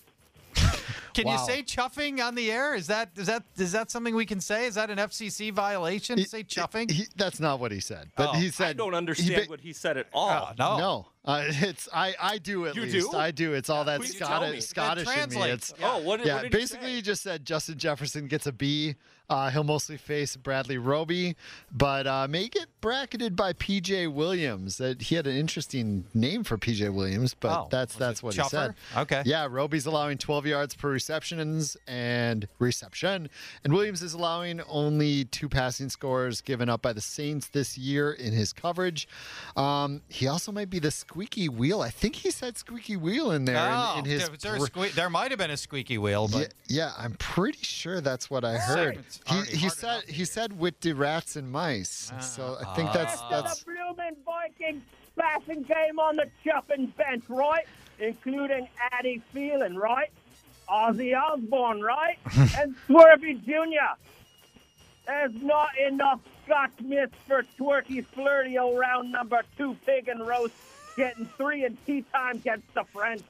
Can Wow. you say chuffing on the air? Is that is that is that something we can say? Is that an F C C violation? to say chuffing? He, that's not what he said. But Oh, he I said don't he understand ba- what he said at all. Oh, no. No, uh, it's I. I do at You least. do? I do. It's all that Please tell Scottish, me. Scottish Then in me. translate. It's Oh, what, did- yeah. what did he Basically, say? he just said Justin Jefferson gets a B. Uh, he'll mostly face Bradley Roby, but uh, may get bracketed by P J Williams. That he had an interesting name for P J Williams, but Oh, that's was that's it what Chuffer? he said. Okay. Yeah, Roby's allowing twelve yards per receptions and reception, and Williams is allowing only two passing scores given up by the Saints this year in his coverage. Um, he also might be the squeaky wheel. I think he said squeaky wheel in there Oh, in, in his. there, there, br- sque- there might have been a squeaky wheel, yeah, but yeah, I'm pretty sure that's what I heard. It's He, already he hard said enough to he hear. said with the rats and mice. so I think that's Rest of that's the Bloomin' Vikings passing game on the chuffing bench, right? Including Addie Phelan, right? Ozzy Osbourne, right? and Swervy Junior There's not enough Scotch Mist for Twerky Flirtio round number two pig and roast, getting three in tea time against the French.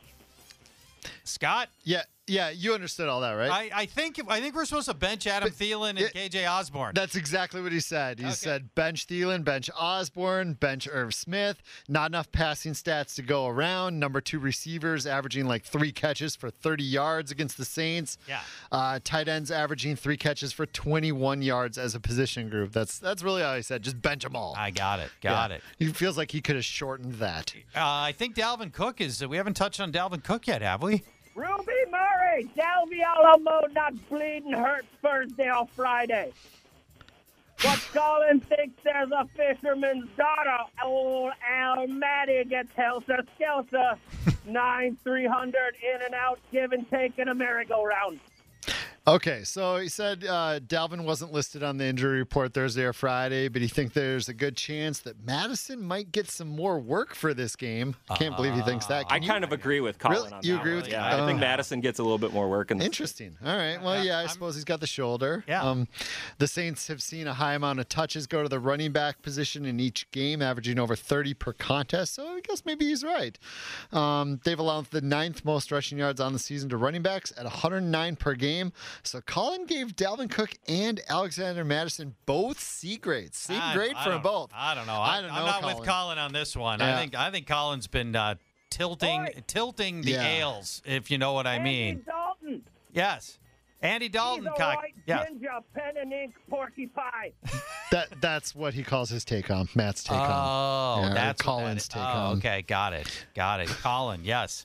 Scott, yeah yeah. You understood all that, right? I, I think I think we're supposed to bench Adam Thielen and it- K J Osborne. That's exactly what he said. He Okay. said bench Thielen, bench Osborne, bench Irv Smith. Not enough passing stats to go around. Number two receivers averaging like three catches for thirty yards against the Saints. Yeah. Uh, tight ends averaging three catches for twenty-one yards as a position group. That's that's really all he said. Just bench them all. I got it. Got Yeah. it. He feels like he could have shortened that. Uh, I think Dalvin Cook is. We haven't touched on Dalvin Cook yet, have we? Ruby Murray, Dalvy Alamo not bleeding hurt Thursday or Friday. But Colin thinks there's a fisherman's daughter. Old Al Matty gets helter skelter. Nine three hundred in and out, give and take in a merry-go-round. Okay, so he said uh, Dalvin wasn't listed on the injury report Thursday or Friday, but he thinks there's a good chance that Madison might get some more work for this game. I can't believe he thinks that. I Can you- kind of agree with Colin Really? on You that agree one. with- Yeah, I think Oh. Madison gets a little bit more work. In this. Interesting. All right. Well, yeah, I suppose he's got the shoulder. Yeah. Um, the Saints have seen a high amount of touches go to the running back position in each game, averaging over thirty per contest. So I guess maybe he's right. Um, they've allowed the ninth most rushing yards on the season to running backs at one hundred nine per game. So Colin gave Dalvin Cook and Alexander Madison both C grades. Same I- grade I for them don't- both. I don't know. I I, don't I'm know, not Colin. with Colin on this one. Yeah. I think I think Colin's been uh, tilting Oi. tilting the Yeah. ales, if you know what I mean. Andy Dalton, Yes. Andy Dalton. he's a cock- white yeah. ginger, pen and ink, porky pie. That that's what he calls his take on Matt's take Oh, on. Yeah, or that's what Colin's that take is. Oh, on. okay, got it, got it. Colin, yes.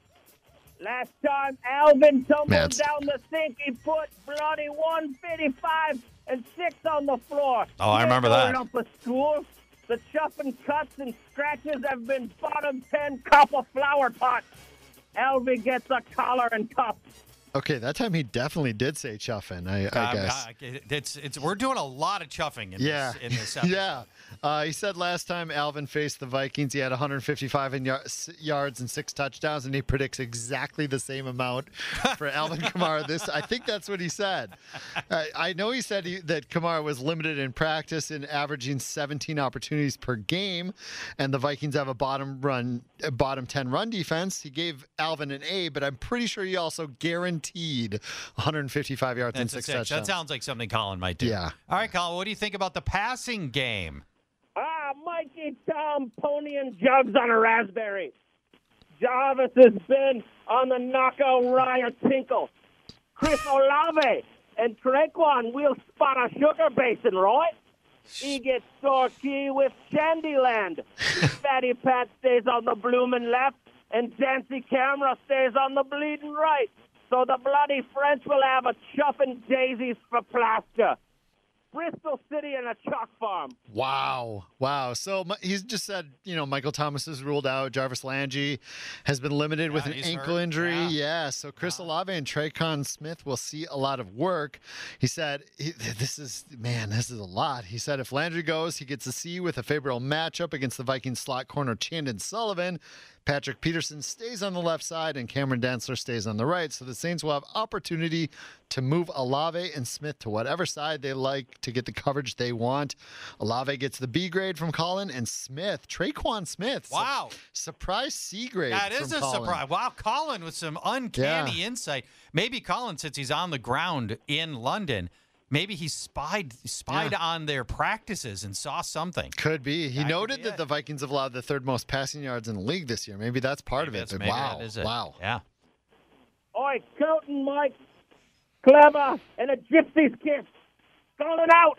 Last time Alvin tumbled Matt's- down the sink, he put bloody one fifty-five and six on the floor. Oh, I He remember ain't no that. lump of school. The chuffing cuts and scratches have been bottom ten cup of flower pot. Alvin gets a collar and cup. Okay, that time he definitely did say chuffing, I, I Um, guess. uh, it's it's we're doing a lot of chuffing in Yeah. this in this episode. Yeah. Uh, he said last time Alvin faced the Vikings, he had one hundred fifty-five in yar- s- yards and six touchdowns, and he predicts exactly the same amount for Alvin Kamara. This, I think that's what he said. Uh, I know he said he, that Kamara was limited in practice and averaging seventeen opportunities per game, and the Vikings have a bottom run, a bottom ten run defense. He gave Alvin an A, but I'm pretty sure he also guaranteed one hundred fifty-five yards and That's a six six. touchdowns. That sounds like something Colin might do. Yeah. All right, Colin. What do you think about the passing game? Ah, Mikey Tom, Pony and Jugs on a raspberry. Jarvis has been on the knockout Ryan Tinkle. Chris Olave and Trequan will spot a sugar basin, right? He gets Storkey with Shandyland. Fatty Pat stays on the bloomin' left, and Dancy Camera stays on the bleeding right. So the bloody French will have a chuffing daisies for plaster. Bristol City and a chalk farm. Wow. Wow. So my, he's just said, you know, Michael Thomas is ruled out. Jarvis Landry has been limited Yeah, with an he's ankle hurt. injury. Yeah. Yeah. So Chris Olave and Traycon Smith will see a lot of work. He said, he, this is, man, this is a lot. He said if Landry goes, he gets a C with a favorable matchup against the Vikings slot corner Chandon Sullivan. Patrick Peterson stays on the left side and Cameron Densler stays on the right. So the Saints will have opportunity to move Olave and Smith to whatever side they like to get the coverage they want. Olave gets the B grade from Colin, and Smith, Traquan Smith. Wow. Su- surprise C grade. That is from a Colin. surprise. Wow, Colin with some uncanny insight. Maybe Colin, since he's on the ground in London, maybe he spied spied Yeah. on their practices and saw something. Could be. He That could noted be that it. the Vikings have allowed the third most passing yards in the league this year. Maybe that's part Maybe of it. that's- But maybe wow. that is it. Wow. Yeah. Oi, Colton, Mike, Clever, and a gypsy's kiss. Calling out.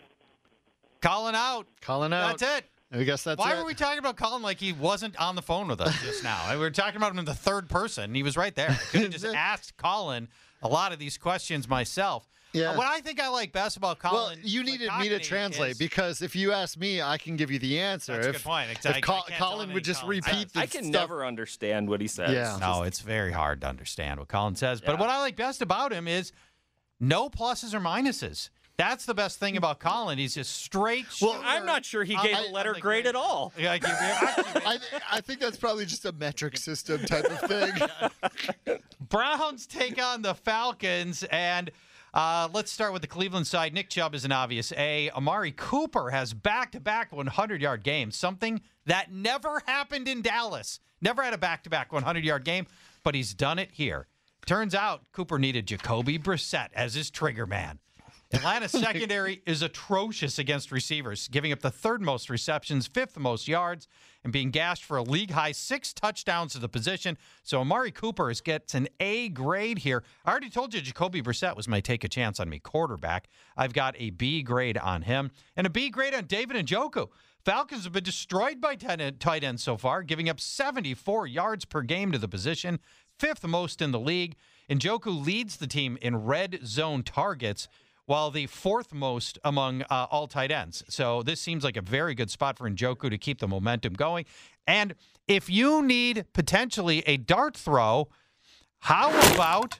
Colin out. Colin out. That's it. I guess that's Why it. were we talking about Colin like he wasn't on the phone with us just now? We were talking about him in the third person. He was right there. I could have just asked Colin a lot of these questions myself. Yeah. Uh, what I think I like best about Colin. Well, you needed me to McConkey translate is- because if you ask me, I can give you the answer. That's a if, good point. If Exactly. Col- I can't tell Colin him would any just Colin repeat says. the I can stuff. never understand what he says. Yeah. No, it's very hard to understand what Colin says. But Yeah. what I like best about him is no pluses or minuses. That's the best thing about Colin. He's just straight. Well, shooter. I'm not sure he gave I- a letter I- grade at all. Yeah, I give you- actually, I, th- I think that's probably just a metric system type of thing. Browns take on the Falcons, and uh, let's start with the Cleveland side. Nick Chubb is an obvious A. Amari Cooper has back-to-back hundred-yard games, something that never happened in Dallas. Never had a back-to-back hundred-yard game, but he's done it here. Turns out Cooper needed Jacoby Brissett as his trigger man. Atlanta's secondary is atrocious against receivers, giving up the third most receptions, fifth most yards, and being gashed for a league-high six touchdowns to the position. So Amari Cooper is, gets an A grade here. I already told you Jacoby Brissett was my take a chance on me quarterback. I've got a B grade on him and a B grade on David Njoku. Falcons have been destroyed by tight ends so far, giving up seventy-four yards per game to the position, fifth most in the league. Njoku leads the team in red zone targets, while the fourth most among uh, all tight ends. So this seems like a very good spot for Njoku to keep the momentum going. And if you need potentially a dart throw, how about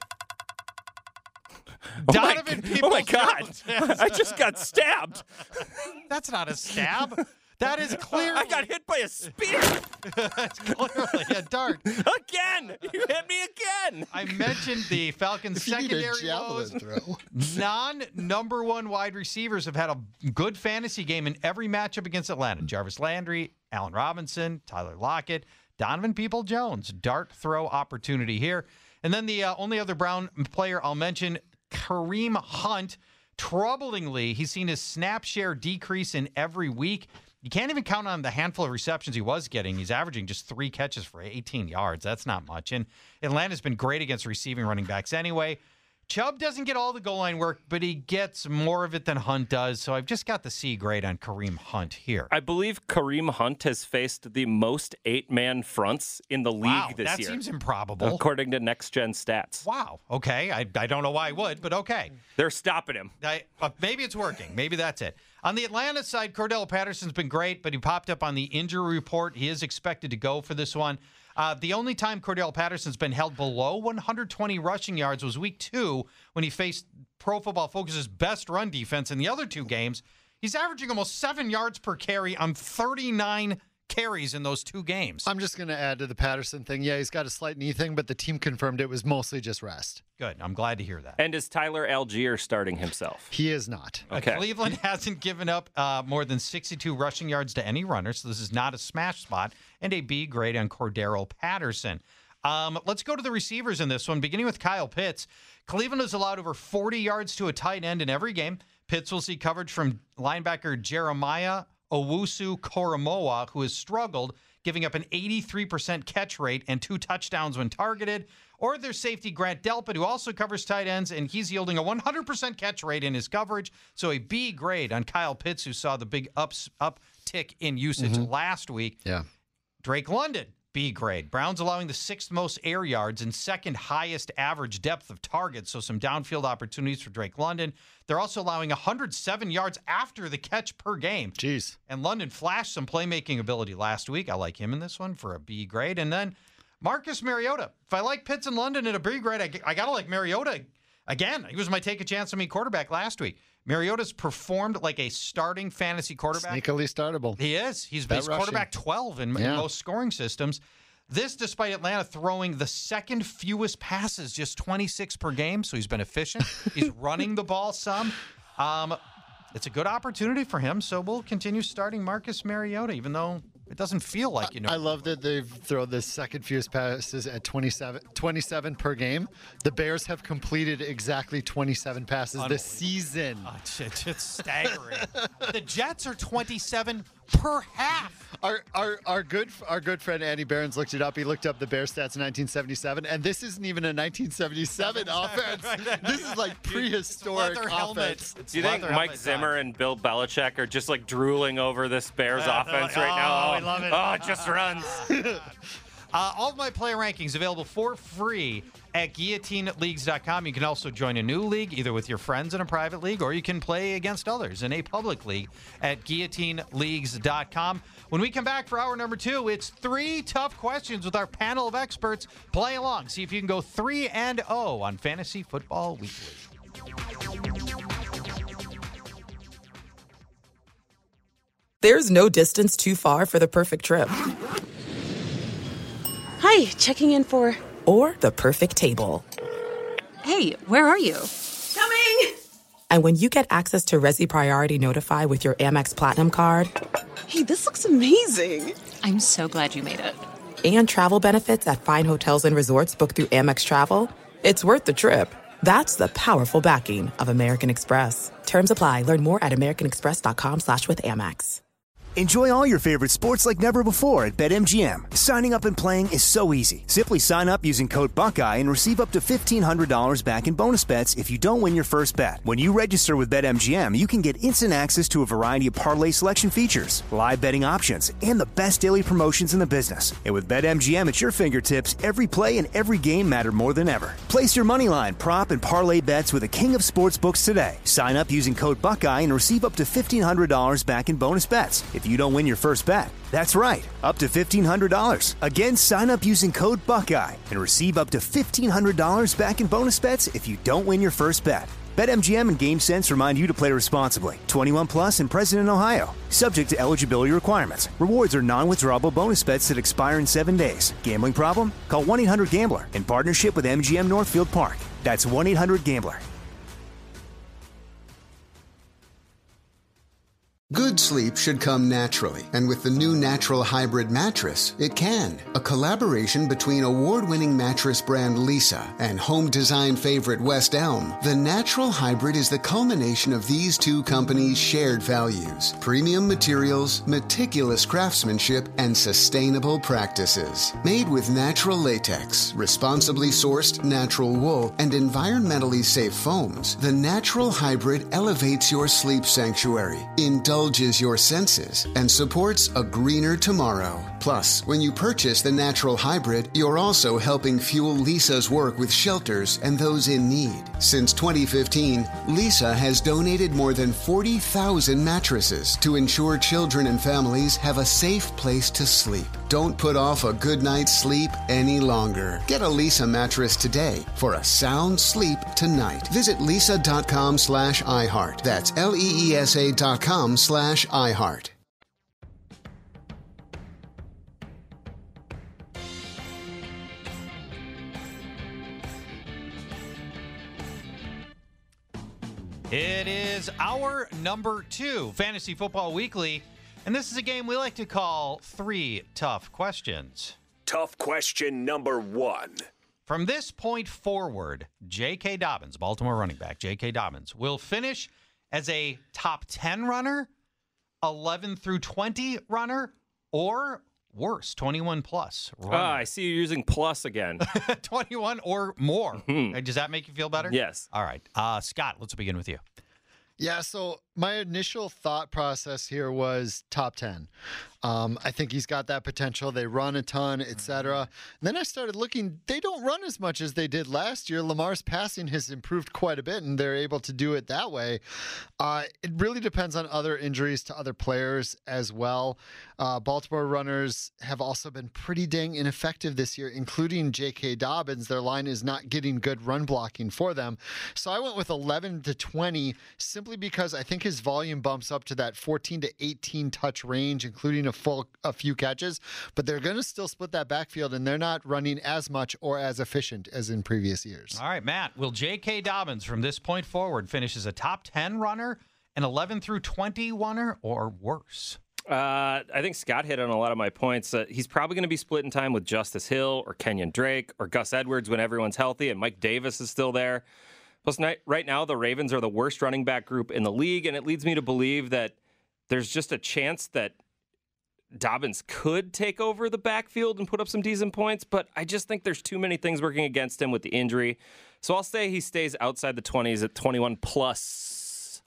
Donovan oh my, oh my God. Peoples-Jones? I just got stabbed. That's not a stab. That is clearly. I got hit by a spear. That's clearly a dart. Again. You hit me again. I mentioned the Falcons' If you need a secondary javelin woes. throw. Non-number one wide receivers have had a good fantasy game in every matchup against Atlanta. Jarvis Landry, Allen Robinson, Tyler Lockett, Donovan Peoples-Jones. Dart throw opportunity here. And then the uh, only other Brown player I'll mention, Kareem Hunt. Troublingly, he's seen his snap share decrease in every week. You can't even count on the handful of receptions he was getting. He's averaging just three catches for eighteen yards. That's not much. And Atlanta's been great against receiving running backs anyway. Chubb doesn't get all the goal line work, but he gets more of it than Hunt does. So I've just got the C grade on Kareem Hunt here. I believe Kareem Hunt has faced the most eight-man fronts in the league Wow, this that year. seems improbable. According to Next Gen Stats. Wow. Okay. I, I don't know why I would, but okay. They're stopping him. I, uh, maybe it's working. Maybe that's it. On the Atlanta side, Cordell Patterson's been great, but he popped up on the injury report. He is expected to go for this one. Uh, the only time Cordell Patterson's been held below one hundred twenty rushing yards was week two when he faced Pro Football Focus's best run defense in the other two games. He's averaging almost seven yards per carry on thirty-nine carries in those two games. I'm just going to add to the Patterson thing. Yeah, he's got a slight knee thing, but the team confirmed it was mostly just rest. Good. I'm glad to hear that. And is Tyler Algier starting himself? He is not. Uh, Okay. Cleveland hasn't given up uh, more than sixty-two rushing yards to any runner, so this is not a smash spot, and a B grade on Cordero Patterson. Um, let's go to the receivers in this one, beginning with Kyle Pitts. Cleveland has allowed over forty yards to a tight end in every game. Pitts will see coverage from linebacker Jeremiah Owusu-Koramoah, who has struggled, giving up an eighty-three percent catch rate and two touchdowns when targeted. Or their safety, Grant Delpit, who also covers tight ends, and he's yielding a one hundred percent catch rate in his coverage. So a B grade on Kyle Pitts, who saw the big ups, uptick in usage Mhm. last week. Yeah. Drake London, B grade. Browns allowing the sixth most air yards and second highest average depth of target, so some downfield opportunities for Drake London. They're also allowing one hundred seven yards after the catch per game. Jeez. And London flashed some playmaking ability last week. I like him in this one for a B grade. And then Marcus Mariota. If I like Pitts and London at a B grade, I, I got to like Mariota again. He was my take a chance on me quarterback last week. Mariota's performed like a starting fantasy quarterback. Sneakily startable. He is. He's, That he's rushing. quarterback twelve in, Yeah. in most scoring systems. This despite Atlanta throwing the second fewest passes, just twenty-six per game, so he's been efficient. He's running the ball some. Um, it's a good opportunity for him, so we'll continue starting Marcus Mariota, even though it doesn't feel like, you know. I love that they've thrown the second fewest passes at twenty-seven, twenty-seven per game. The Bears have completed exactly twenty-seven passes this season. Oh, it's, it's, it's staggering. The Jets are twenty-seven per half. Our our our good our good friend Andy Behrens looked it up. He looked up the Bears stats in nineteen seventy-seven, and this isn't even a nineteen seventy-seven offense. This is like prehistoric leather helmets. helmet. Do you think Leather Mike helmet Zimmer time. and Bill Belichick are just like drooling over this Bears Yeah, offense they're right like, now? "Oh, we love it." Oh, it just runs. Uh, all of my player rankings available for free at guillotine leagues dot com. You can also join a new league, either with your friends in a private league, or you can play against others in a public league at guillotine leagues dot com. When we come back for hour number two, it's three tough questions with our panel of experts. Play along. See if you can go three and oh on Fantasy Football Weekly. There's no distance too far for the perfect trip. Hi, checking in for... Or the perfect table. Hey, where are you? Coming! And when you get access to Resi Priority Notify with your Amex Platinum card... Hey, this looks amazing. I'm so glad you made it. And travel benefits at fine hotels and resorts booked through Amex Travel, it's worth the trip. That's the powerful backing of American Express. Terms apply. Learn more at americanexpress.com slash with Amex. Enjoy all your favorite sports like never before at BetMGM. Signing up and playing is so easy. Simply sign up using code Buckeye and receive up to fifteen hundred dollars back in bonus bets if you don't win your first bet. When you register with BetMGM, you can get instant access to a variety of parlay selection features, live betting options, and the best daily promotions in the business. And with BetMGM at your fingertips, every play and every game matter more than ever. Place your moneyline, prop, and parlay bets with the king of sportsbooks today. Sign up using code Buckeye and receive up to fifteen hundred dollars back in bonus bets if you don't win your first bet. That's right, up to fifteen hundred dollars. Again, sign up using code Buckeye and receive up to fifteen hundred dollars back in bonus bets if you don't win your first bet. BetMGM and GameSense remind you to play responsibly. twenty-one plus and present in Ohio. Subject to eligibility requirements. Rewards are non-withdrawable bonus bets that expire in seven days. Gambling problem? Call one eight hundred gambler in partnership with M G M Northfield Park. That's one eight hundred gambler. Good sleep should come naturally, and with the new Natural Hybrid mattress, it can. A collaboration between award-winning mattress brand Leesa and home design favorite West Elm, the Natural Hybrid is the culmination of these two companies' shared values: premium materials, meticulous craftsmanship, and sustainable practices. Made with natural latex, responsibly sourced natural wool, and environmentally safe foams, the Natural Hybrid elevates your sleep sanctuary, indulges your senses, and supports a greener tomorrow. Plus, when you purchase the Natural Hybrid, you're also helping fuel Leesa's work with shelters and those in need. Since twenty fifteen, Leesa has donated more than forty thousand mattresses to ensure children and families have a safe place to sleep. Don't put off a good night's sleep any longer. Get a Leesa mattress today for a sound sleep tonight. Visit leesa.com slash iHeart. That's L-E-E-S-A dot com slash iHeart. It is our number two, Fantasy Football Weekly, and this is a game we like to call Three Tough Questions. Tough question number one. From this point forward, J K. Dobbins, Baltimore running back, J K. Dobbins, will finish as a top ten runner, eleven through twenty runner, or worse, twenty-one plus runner. Ah, I see you're using plus again. twenty-one or more. Does that make you feel better? Yes. All right. Uh, Scott, let's begin with you. Yeah, so my initial thought process here was top ten. Um, I think he's got that potential. They run a ton, et cetera. And then I started looking. They don't run as much as they did last year. Lamar's passing has improved quite a bit, and they're able to do it that way. Uh, it really depends on other injuries to other players as well. Uh, Baltimore runners have also been pretty dang ineffective this year, including J K. Dobbins. Their line is not getting good run blocking for them. So I went with eleven to twenty simply because I think his volume bumps up to that fourteen to eighteen touch range, including a full a few catches, but they're going to still split that backfield, and they're not running as much or as efficient as in previous years. All right, Matt, will J K. Dobbins from this point forward finish as a top ten runner, an eleven through twenty runner, or worse? Uh, I think Scott hit on a lot of my points. Uh, he's probably going to be split in time with Justice Hill or Kenyon Drake or Gus Edwards when everyone's healthy and Mike Davis is still there. Plus, right now, the Ravens are the worst running back group in the league, and it leads me to believe that there's just a chance that Dobbins could take over the backfield and put up some decent points, but I just think there's too many things working against him with the injury. So I'll say he stays outside the twenties at twenty-one plus.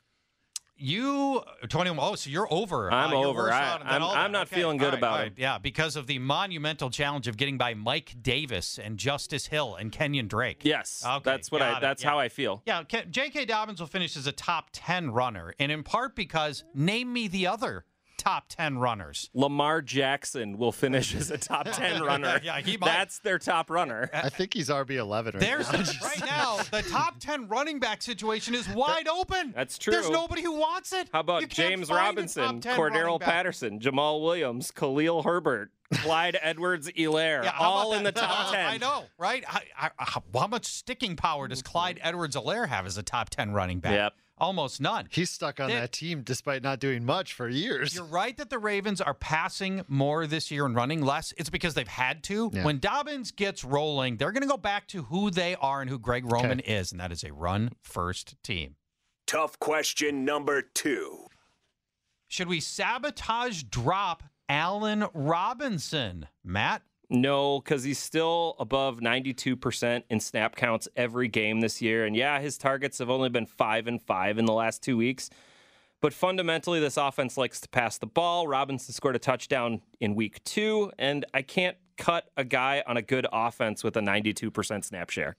You twenty-one. Oh, so you're over. I'm uh, you're over. I, I'm, I'm not okay. feeling good right, about right. him. Yeah, because of the monumental challenge of getting by Mike Davis and Justice Hill and Kenyon Drake. Yes, okay, that's what I. it. That's yeah. how I feel. Yeah, J K. Dobbins will finish as a top ten runner, and in part because name me the other top ten runners. Lamar Jackson will finish as a top ten runner. yeah, he might. That's their top runner. I think he's R B eleven right There's now. right now the top ten running back situation is wide open. That's true. There's nobody who wants it. How You about can't James find a Robinson, top ten running Cordero back. Patterson, Jamal Williams, Khalil Herbert, Clyde Edwards-Helaire, Yeah, how all about in the that? top Uh, ten. I know, right? I, I, how, how much sticking power does Clyde Edwards-Helaire have as a top ten running back? Yep. Almost none. He's stuck on They- that team despite not doing much for years. You're right that the Ravens are passing more this year and running less. It's because they've had to. Yeah. When Dobbins gets rolling, they're going to go back to who they are and who Greg Roman Okay. is, and that is a run-first team. Tough question number two. Should we sabotage drop Allen Robinson? Matt? No, because he's still above ninety-two percent in snap counts every game this year. And yeah, his targets have only been five and five in the last two weeks. But fundamentally, this offense likes to pass the ball. Robinson scored a touchdown in week two, and I can't cut a guy on a good offense with a ninety-two percent snap share.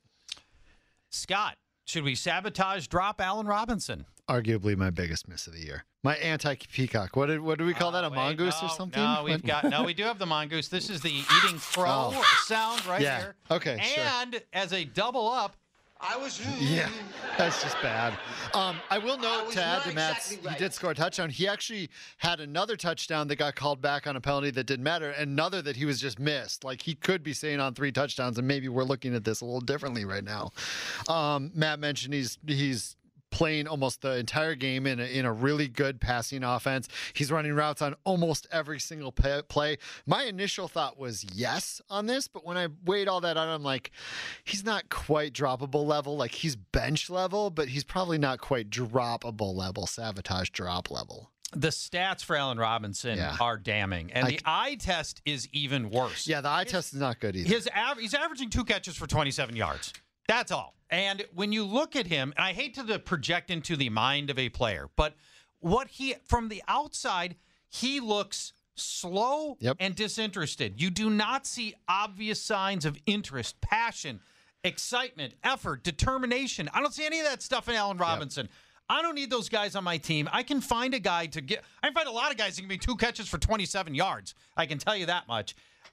Scott, should we sabotage drop Allen Robinson? Arguably my biggest miss of the year. My anti-peacock. What did what do we call that? A Wait, mongoose no, or something? No, we've What? got no. We do have the mongoose. This is the eating crow Oh. sound right Yeah. here. Okay, sure. And as a double up, I was. Yeah, that's just bad. Um, I will I note was to add not to Matt's, exactly right. he did score a touchdown. He actually had another touchdown that got called back on a penalty that didn't matter, and another that he was just missed. Like he could be saying on three touchdowns, and maybe we're looking at this a little differently right now. Um, Matt mentioned he's he's. playing almost the entire game in a, in a really good passing offense. He's running routes on almost every single pa- play. My initial thought was yes on this, but when I weighed all that out, I'm like, he's not quite droppable level. Like he's bench level, but he's probably not quite droppable level, sabotage drop level. the stats for Allen Robinson Yeah. are damning, and I- the eye test is even worse. Yeah, the eye test is not good either. His av- he's averaging two catches for twenty-seven yards. That's all. And when you look at him, and I hate to the project into the mind of a player, but what he from the outside, he looks slow Yep. and disinterested. You do not see obvious signs of interest, passion, excitement, effort, determination. I don't see any of that stuff in Allen Robinson. I don't need those guys on my team. I can find a guy to get. I can find a lot of guys that can be two catches for twenty-seven yards. I can tell you that much.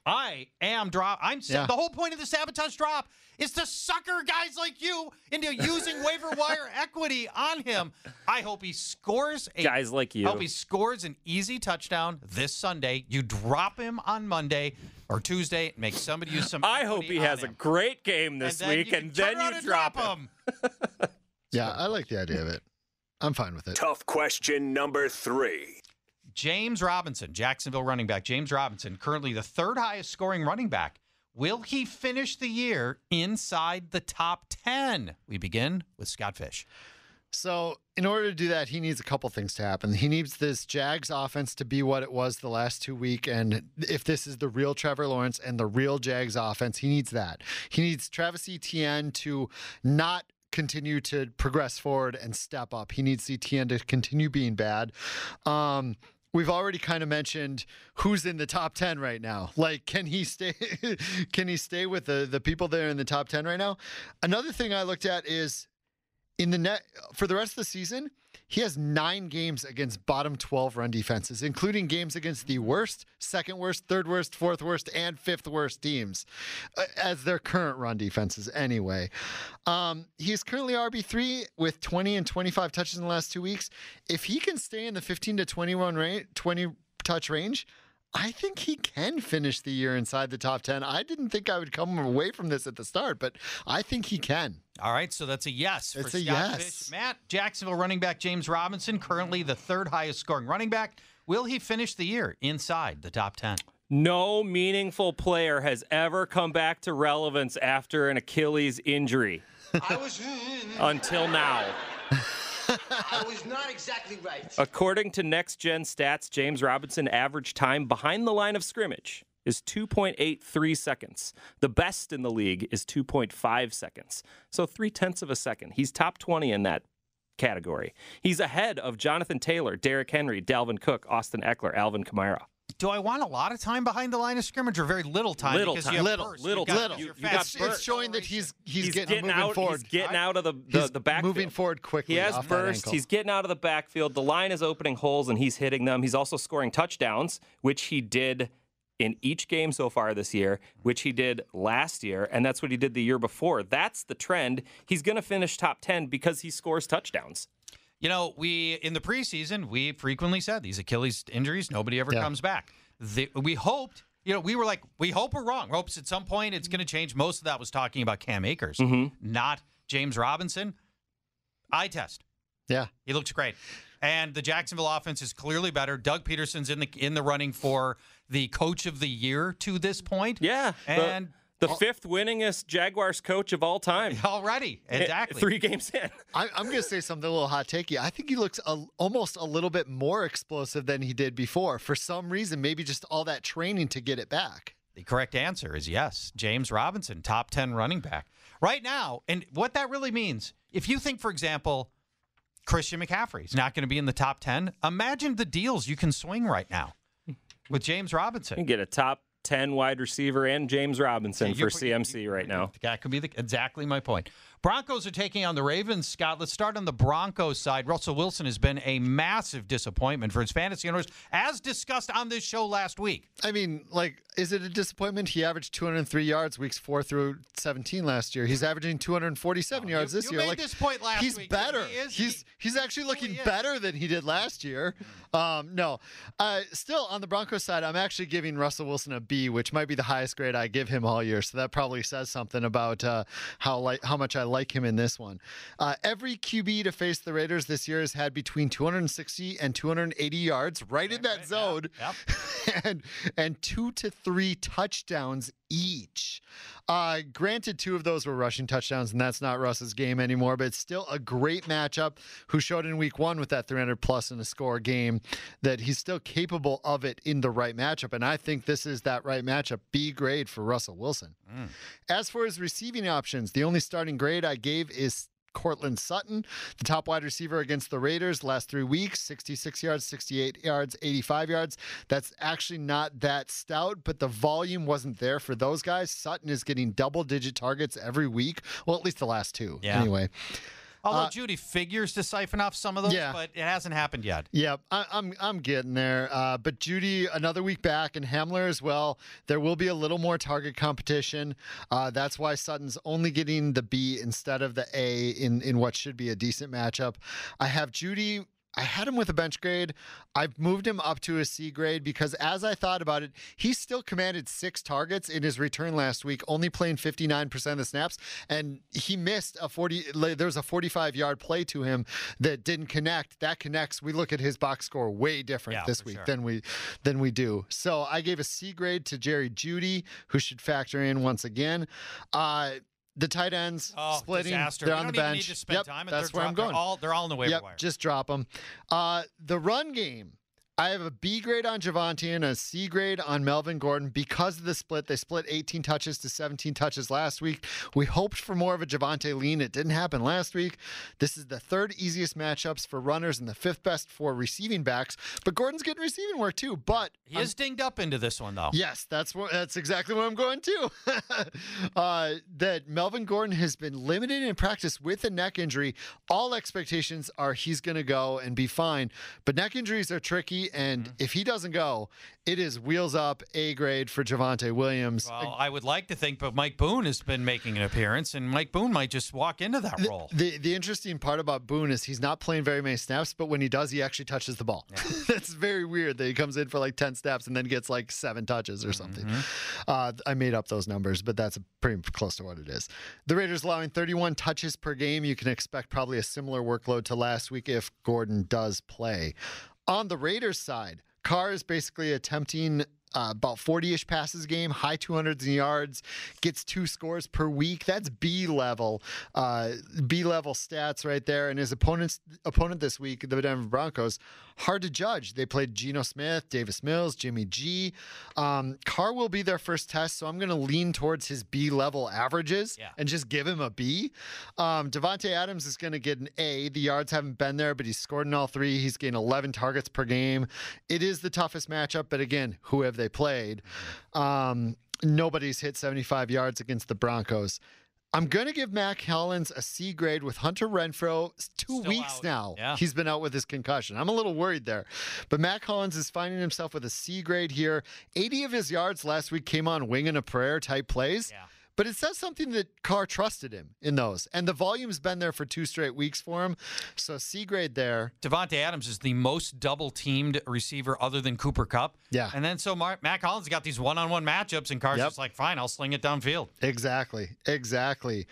I am drop. I'm Yeah. the whole point of the sabotage drop is to sucker guys like you into using waiver wire equity on him. I hope he scores. A, Guys like you. I hope he scores an easy touchdown this Sunday. You drop him on Monday or Tuesday. And make somebody use some. I hope equity he has on a him. great game this And then week, you can and turn then around you and drop drop him. Yeah, I like the idea of it. I'm fine with it. Tough question number three. James Robinson, Jacksonville running back. James Robinson, currently the third highest scoring running back. Will he finish the year inside the top ten? We begin with Scott Fish. So, in order to do that, he needs a couple things to happen. He needs this Jags offense to be what it was the last two weeks. And if this is the real Trevor Lawrence and the real Jags offense, he needs that. He needs Travis Etienne to not continue to progress forward and step up. He needs Etienne to continue being bad. Um, we've already kind of mentioned who's in the top ten right now. Like, can he stay? Can he stay with the the people that are in the top ten right now? Another thing I looked at is in the net for the rest of the season. He has nine games against bottom twelve run defenses, including games against the worst, second worst, third worst, fourth worst, and fifth worst teams uh, as their current run defenses anyway. Um, he's currently R B three with twenty and twenty-five touches in the last two weeks. If he can stay in the fifteen to twenty-one range, twenty touch range, I think he can finish the year inside the top ten. I didn't think I would come away from this at the start, but I think he can. All right, so that's a yes for It's a Scott yes. Fish. Matt, Jacksonville running back James Robinson, currently the third highest scoring running back. Will he finish the year inside the top ten? No meaningful player has ever come back to relevance after an Achilles injury. I was until now. I was not exactly right. According to Next Gen Stats, James Robinson average time behind the line of scrimmage is two point eight three seconds. The best in the league is two point five seconds. So three-tenths of a second. He's top twenty in that category. He's ahead of Jonathan Taylor, Derrick Henry, Dalvin Cook, Austin Eckler, Alvin Kamara. Do I want a lot of time behind the line of scrimmage or very little time? Little because time. You have Little, bursts. little, You've got, little. you're You- you fast. got It's showing that he's he's, He's getting, getting moving out. forward. He's getting out of the the, He's the backfield. moving forward quickly. He has off that bursts. ankle. He's getting out of the backfield. The line is opening holes, and he's hitting them. He's also scoring touchdowns, which he did in each game so far this year, which he did last year, and that's what he did the year before. That's the trend. He's going to finish top ten because he scores touchdowns. You know, we in the preseason, we frequently said these Achilles injuries, nobody ever Yeah. comes back. The, we hoped, you know, we were like, we hope we're wrong. Hopes at some point it's going to change. Most of that was talking about Cam Akers, not James Robinson. Eye test. Yeah. He looks great. And the Jacksonville offense is clearly better. Doug Peterson's in the in the running for the coach of the year to this point. Yeah. And the, the fifth winningest Jaguars coach of all time. Already. Exactly. Three games in. I, I'm going to say something a little hot takey. I think he looks a, almost a little bit more explosive than he did before. For some reason, maybe just all that training to get it back. The correct answer is yes. James Robinson, top ten running back. Right now, and what that really means, if you think, for example, Christian McCaffrey is not going to be in the top ten, imagine the deals you can swing right now with James Robinson. You can get a top ten wide receiver and James Robinson Yeah, you're for put- C M C right now. That could be the, exactly my point. Broncos are taking on the Ravens. Scott, let's start on the Broncos side. Russell Wilson has been a massive disappointment for his fantasy owners, as discussed on this show last week. I mean, like, is it a disappointment? He averaged two hundred three yards weeks four through seventeen last year. He's averaging two hundred forty-seven yards you- this you year. made like, this point last he's week. better. He is- he's he- he's actually looking he is. better than he did last year. Um, no, uh, still on the Broncos side, I'm actually giving Russell Wilson a B, which might be the highest grade I give him all year. So that probably says something about uh, how like how much I like him in this one. Uh, every Q B to face the Raiders this year has had between two hundred sixty and two hundred eighty yards, right in that zone, and and two to three touchdowns each. Uh, granted, two of those were rushing touchdowns, and that's not Russ's game anymore, but it's still a great matchup. Who showed in week one with that three hundred plus in a score game that he's still capable of it in the right matchup, and I think this is that right matchup. B grade for Russell Wilson. Mm. As for his receiving options, the only starting grade I gave is Cortland Sutton, the top wide receiver against the Raiders last three weeks, sixty-six yards, sixty-eight yards, eighty-five yards. That's actually not that stout, but the volume wasn't there for those guys. Sutton is getting double-digit targets every week. Well, at least the last two. Yeah. Anyway. Although Uh, Judy figures to siphon off some of those, Yeah. but it hasn't happened yet. Yeah, I, I'm I'm getting there. Uh, but Judy, another week back, and Hamler as well. There will be a little more target competition. Uh, that's why Sutton's only getting the B instead of the A in, in what should be a decent matchup. I have Judy. I had him with a bench grade. I've moved him up to a C grade because as I thought about it, he still commanded six targets in his return last week, only playing fifty-nine percent of the snaps. And he missed a forty, there was a forty-five yard play to him that didn't connect. That connects. We look at his box score way different Yeah, this for week sure. than we, than we do. So I gave a C grade to Jerry Judy, who should factor in once again. Uh, The tight ends Oh, splitting. disaster. They're We on the don't even bench. need to spend Yep, time, and that's they're where I'm dro- going. they're all- they're all in the waiver yep, wire. Just drop them. Uh, the run game. I have a B grade on Javonte and a C grade on Melvin Gordon because of the split. They split eighteen touches to seventeen touches last week. We hoped for more of a Javonte lean. It didn't happen last week. This is the third easiest matchups for runners and the fifth best for receiving backs. But Gordon's getting receiving work too. But he is dinged up into this one though. Yes, that's what that's exactly what I'm going to. uh, that Melvin Gordon has been limited in practice with a neck injury. All expectations are he's going to go and be fine. But neck injuries are tricky. And mm-hmm. if he doesn't go, it is wheels up, A grade for Javonte Williams. Well, I would like to think, but Mike Boone has been making an appearance, and Mike Boone might just walk into that the, role. The the interesting part about Boone is he's not playing very many snaps, but when he does, he actually touches the ball. Yeah. That's very weird that he comes in for like ten snaps and then gets like seven touches or something. Mm-hmm. Uh, I made up those numbers, but that's pretty close to what it is. The Raiders allowing thirty-one touches per game. You can expect probably a similar workload to last week if Gordon does play. On the Raiders side, Carr is basically attempting uh, about forty-ish passes a game, high two hundreds in yards, gets two scores per week. That's B-level, uh, B-level stats right there. And his opponent's opponent this week, the Denver Broncos, hard to judge. They played Geno Smith, Davis Mills, Jimmy G. Um, Carr will be their first test, so I'm going to lean towards his B-level averages yeah. and just give him a B. Um, Devontae Adams is going to get an A. The yards haven't been there, but he's scored in all three. He's gained eleven targets per game. It is the toughest matchup, but again, who have they played? Um, nobody's hit seventy-five yards against the Broncos. I'm going to give Mac Hollins a C grade with Hunter Renfrow. Two Still weeks out. now. Yeah. He's been out with his concussion. I'm a little worried there. But Mac Hollins is finding himself with a C grade here. eighty of his yards last week came on wing and a prayer type plays. Yeah. But it says something that Carr trusted him in those. And the volume's been there for two straight weeks for him. So C grade there. Devontae Adams is the most double-teamed receiver other than Cooper Kupp. Yeah. And then so Mark, Mac Hollins got these one-on-one matchups, and Carr's yep. just like, fine, I'll sling it downfield. Exactly. Exactly.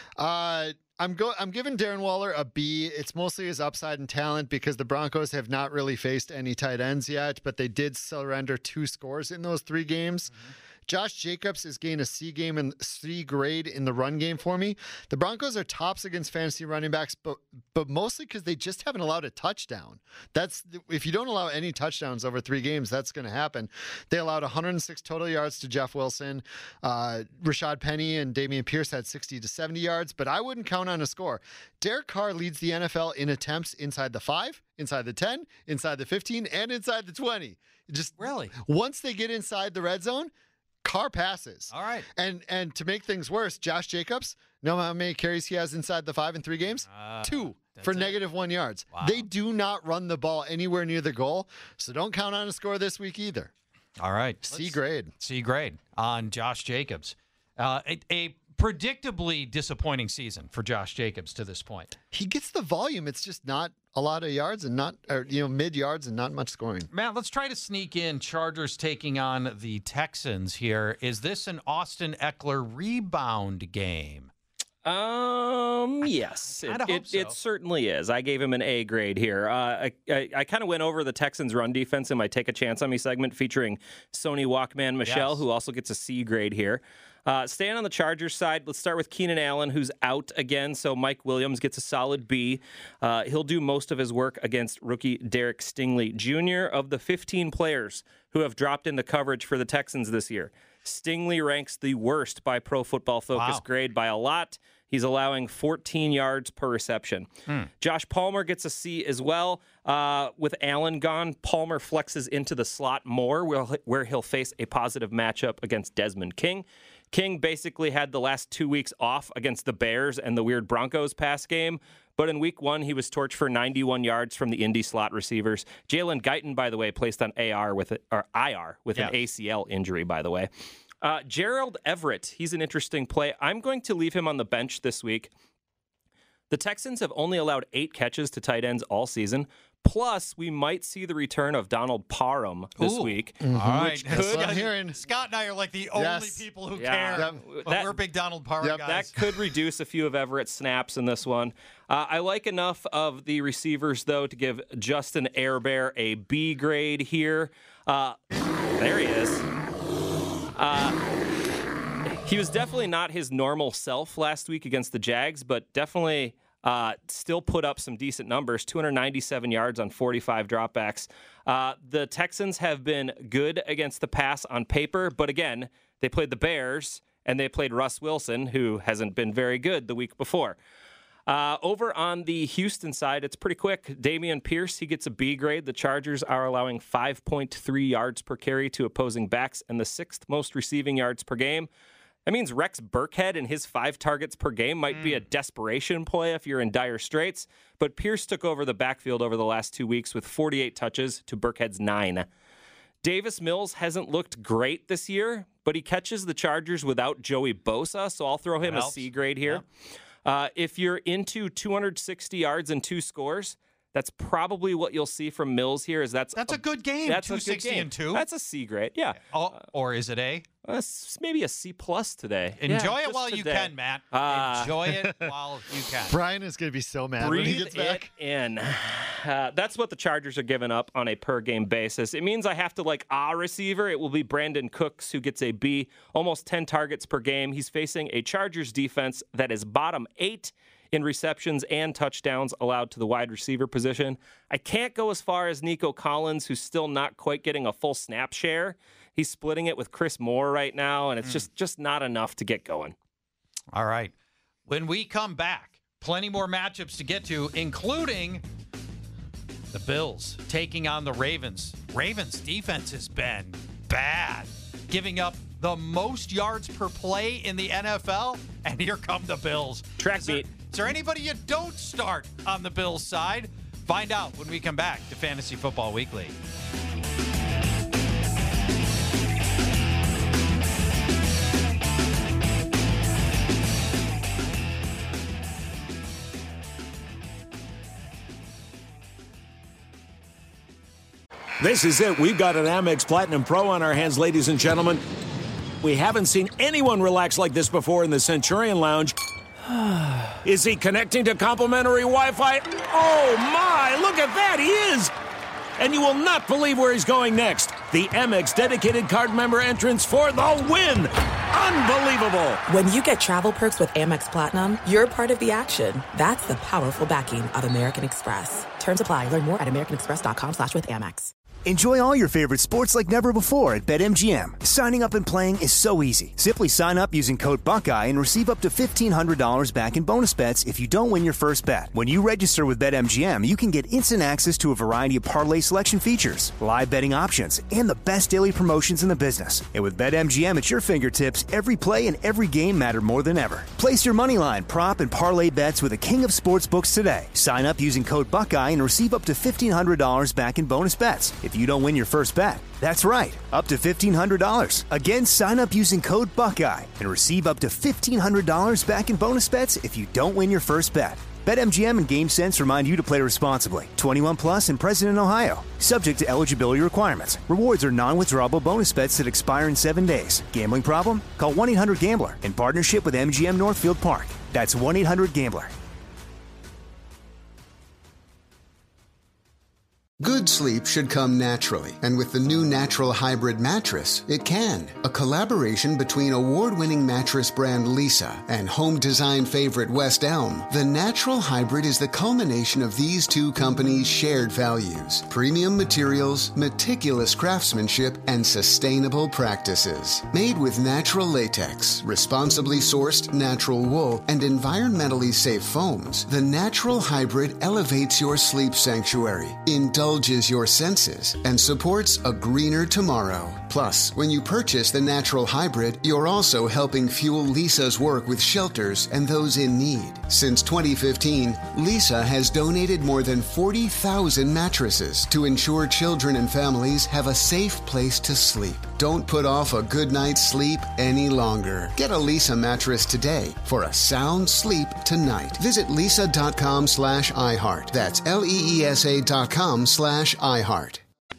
Uh, I'm go. I'm giving Darren Waller a B. It's mostly his upside and talent because the Broncos have not really faced any tight ends yet, but they did surrender two scores in those three games. Mm-hmm. Josh Jacobs is getting a C game and C grade in the run game for me. The Broncos are tops against fantasy running backs, but but mostly because they just haven't allowed a touchdown. That's if you don't allow any touchdowns over three games, that's going to happen. They allowed one hundred six total yards to Jeff Wilson. Uh, Rashad Penny and Dameon Pierce had sixty to seventy yards, but I wouldn't count on a score. Derek Carr leads the N F L in attempts inside the five, inside the ten, inside the fifteen, and inside the twenty. Just really once they get inside the red zone, Carr passes. All right. And and to make things worse, Josh Jacobs, know how many carries he has inside the five in three games? Uh, Two for it. negative one yards. Wow. They do not run the ball anywhere near the goal, so don't count on a score this week either. All right. C grade. C grade on Josh Jacobs. Uh, a, a predictably disappointing season for Josh Jacobs to this point. He gets the volume. It's just not a lot of yards and not, or, you know, mid yards and not much scoring. Matt, let's try to sneak in Chargers taking on the Texans here. Is this an Austin Eckler rebound game? Um. Yes, I it, hope it, so. it certainly is. I gave him an A grade here. Uh, I I, I kind of went over the Texans' run defense in my Take a Chance on Me segment featuring Sony Walkman Michelle, Yes. who also gets a C grade here. Uh, staying on the Chargers side, let's start with Keenan Allen, who's out again. So Mike Williams gets a solid B. Uh, he'll do most of his work against rookie Derek Stingley Junior Of the fifteen players who have dropped into coverage for the Texans this year, Stingley ranks the worst by Pro Football Focus Wow. grade by a lot. He's allowing fourteen yards per reception. Hmm. Josh Palmer gets a C as well. Uh, with Allen gone, Palmer flexes into the slot more, where, where he'll face a positive matchup against Desmond King. King basically had the last two weeks off against the Bears and the weird Broncos pass game. But in week one, he was torched for ninety-one yards from the Indy slot receivers. Jalen Guyton, by the way, placed on A R with it, or I R with Yeah. an A C L injury, by the way. Uh, Gerald Everett, he's an interesting play. I'm going to leave him on the bench this week. The Texans have only allowed eight catches to tight ends all season. Plus, we might see the return of Donald Parham this Ooh. week. Mm-hmm. All right. Which That's could, what I'm hearing. Scott and I are like the only Yes. people who Yeah. care. Yep. But That- we're big Donald Parham Yep, guys. That could reduce a few of Everett's snaps in this one. Uh, I like enough of the receivers, though, to give Justin Herbert a B grade here. Uh, there he is. Uh, he was definitely not his normal self last week against the Jags, but definitely Uh, still put up some decent numbers, two hundred ninety-seven yards on forty-five dropbacks. Uh, the Texans have been good against the pass on paper, but again, they played the Bears and they played Russ Wilson, who hasn't been very good the week before. Uh, over on the Houston side, it's pretty quick. Dameon Pierce, he gets a B grade. The Chargers are allowing five point three yards per carry to opposing backs and the sixth most receiving yards per game. That means Rex Burkhead and his five targets per game might mm. be a desperation play if you're in dire straits, but Pierce took over the backfield over the last two weeks with forty-eight touches to Burkhead's nine. Davis Mills hasn't looked great this year, but he catches the Chargers without Joey Bosa, so I'll throw him a C grade here. Yeah. Uh, if you're into two hundred sixty yards and two scores, that's probably what you'll see from Mills here. Is that's that's a, a good game. That's two sixty and two. That's a C grade. Yeah. Oh, or is it A? Uh, maybe a C plus today. Enjoy yeah, it while today. you can, Matt. Uh, Enjoy it while you can. Brian is going to be so mad when he gets back. It in. Uh, that's what the Chargers are giving up on a per game basis. It means I have to like a receiver. It will be Brandon Cooks, who gets a B, almost ten targets per game. He's facing a Chargers defense that is bottom eight in receptions and touchdowns allowed to the wide receiver position. I can't go as far as Nico Collins, who's still not quite getting a full snap share. He's splitting it with Chris Moore right now, and it's mm. just, just not enough to get going. All right. When we come back, plenty more matchups to get to, including the Bills taking on the Ravens. Ravens' defense has been bad, giving up the most yards per play in the N F L, and here come the Bills. Track is there, beat. Is there anybody you don't start on the Bills side? Find out when we come back to Fantasy Football Weekly. This is it. We've got an Amex Platinum Pro on our hands, ladies and gentlemen. We haven't seen anyone relax like this before in the Centurion Lounge. Is he connecting to complimentary Wi-Fi? Oh, my! Look at that! He is! And you will not believe where he's going next. The Amex dedicated card member entrance for the win! Unbelievable! When you get travel perks with Amex Platinum, you're part of the action. That's the powerful backing of American Express. Terms apply. Learn more at americanexpress.com slash with Amex. Enjoy all your favorite sports like never before at BetMGM. Signing up and playing is so easy. Simply sign up using code Buckeye and receive up to fifteen hundred dollars back in bonus bets if you don't win your first bet. When you register with BetMGM, you can get instant access to a variety of parlay selection features, live betting options, and the best daily promotions in the business. And with BetMGM at your fingertips, every play and every game matter more than ever. Place your moneyline, prop, and parlay bets with the king of sportsbooks today. Sign up using code Buckeye and receive up to fifteen hundred dollars back in bonus bets if you don't win your first bet. That's right, up to fifteen hundred dollars. Again, sign up using code Buckeye and receive up to fifteen hundred dollars back in bonus bets if you don't win your first bet. BetMGM and GameSense remind you to play responsibly. twenty-one plus and present in Ohio. Subject to eligibility requirements. Rewards are non-withdrawable bonus bets that expire in seven days. Gambling problem? Call one eight hundred gambler in partnership with M G M Northfield Park. That's one eight hundred gambler. Good sleep should come naturally, and with the new Natural Hybrid mattress, it can. A collaboration between award-winning mattress brand Leesa and home design favorite West Elm, the Natural Hybrid is the culmination of these two companies' shared values: premium materials, meticulous craftsmanship, and sustainable practices. Made with natural latex, responsibly sourced natural wool, and environmentally safe foams, the Natural Hybrid elevates your sleep sanctuary, indulges your senses, and supports a greener tomorrow. Plus, when you purchase the Natural Hybrid, you're also helping fuel Leesa's work with shelters and those in need. Since twenty fifteen, Leesa has donated more than forty thousand mattresses to ensure children and families have a safe place to sleep. Don't put off a good night's sleep any longer. Get a Leesa mattress today for a sound sleep tonight. Visit leesa.com slash iHeart. That's L-E-E-S-A dot com slash iHeart.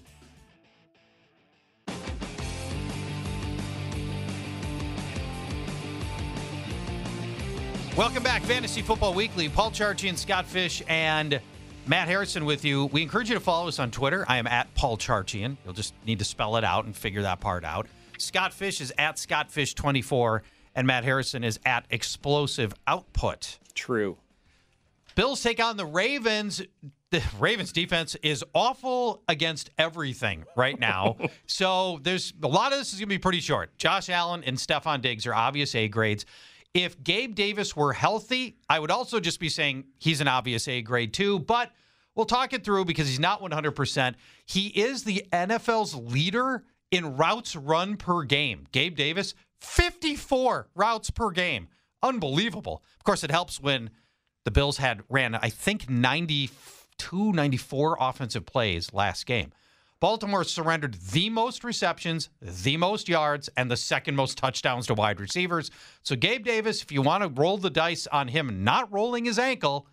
Welcome back, Fantasy Football Weekly. Paul Charchian, Scott Fish, and Matt Harrison with you. We encourage you to follow us on Twitter. I am at Paul Charchian. You'll just need to spell it out and figure that part out. Scott Fish is at Scott Fish twenty-four, and Matt Harrison is at Explosive Output. True. Bills take on the Ravens. The Ravens defense is awful against everything right now. So there's a lot of this is going to be pretty short. Josh Allen and Stephon Diggs are obvious A grades. If Gabe Davis were healthy, I would also just be saying he's an obvious A grade too, but we'll talk it through because he's not one hundred percent. He is the N F L's leader in routes run per game. Gabe Davis, fifty-four routes per game. Unbelievable. Of course, it helps when the Bills had ran, I think, ninety-two, ninety-four offensive plays last game. Baltimore surrendered the most receptions, the most yards, and the second most touchdowns to wide receivers. So Gabe Davis, if you want to roll the dice on him not rolling his ankle,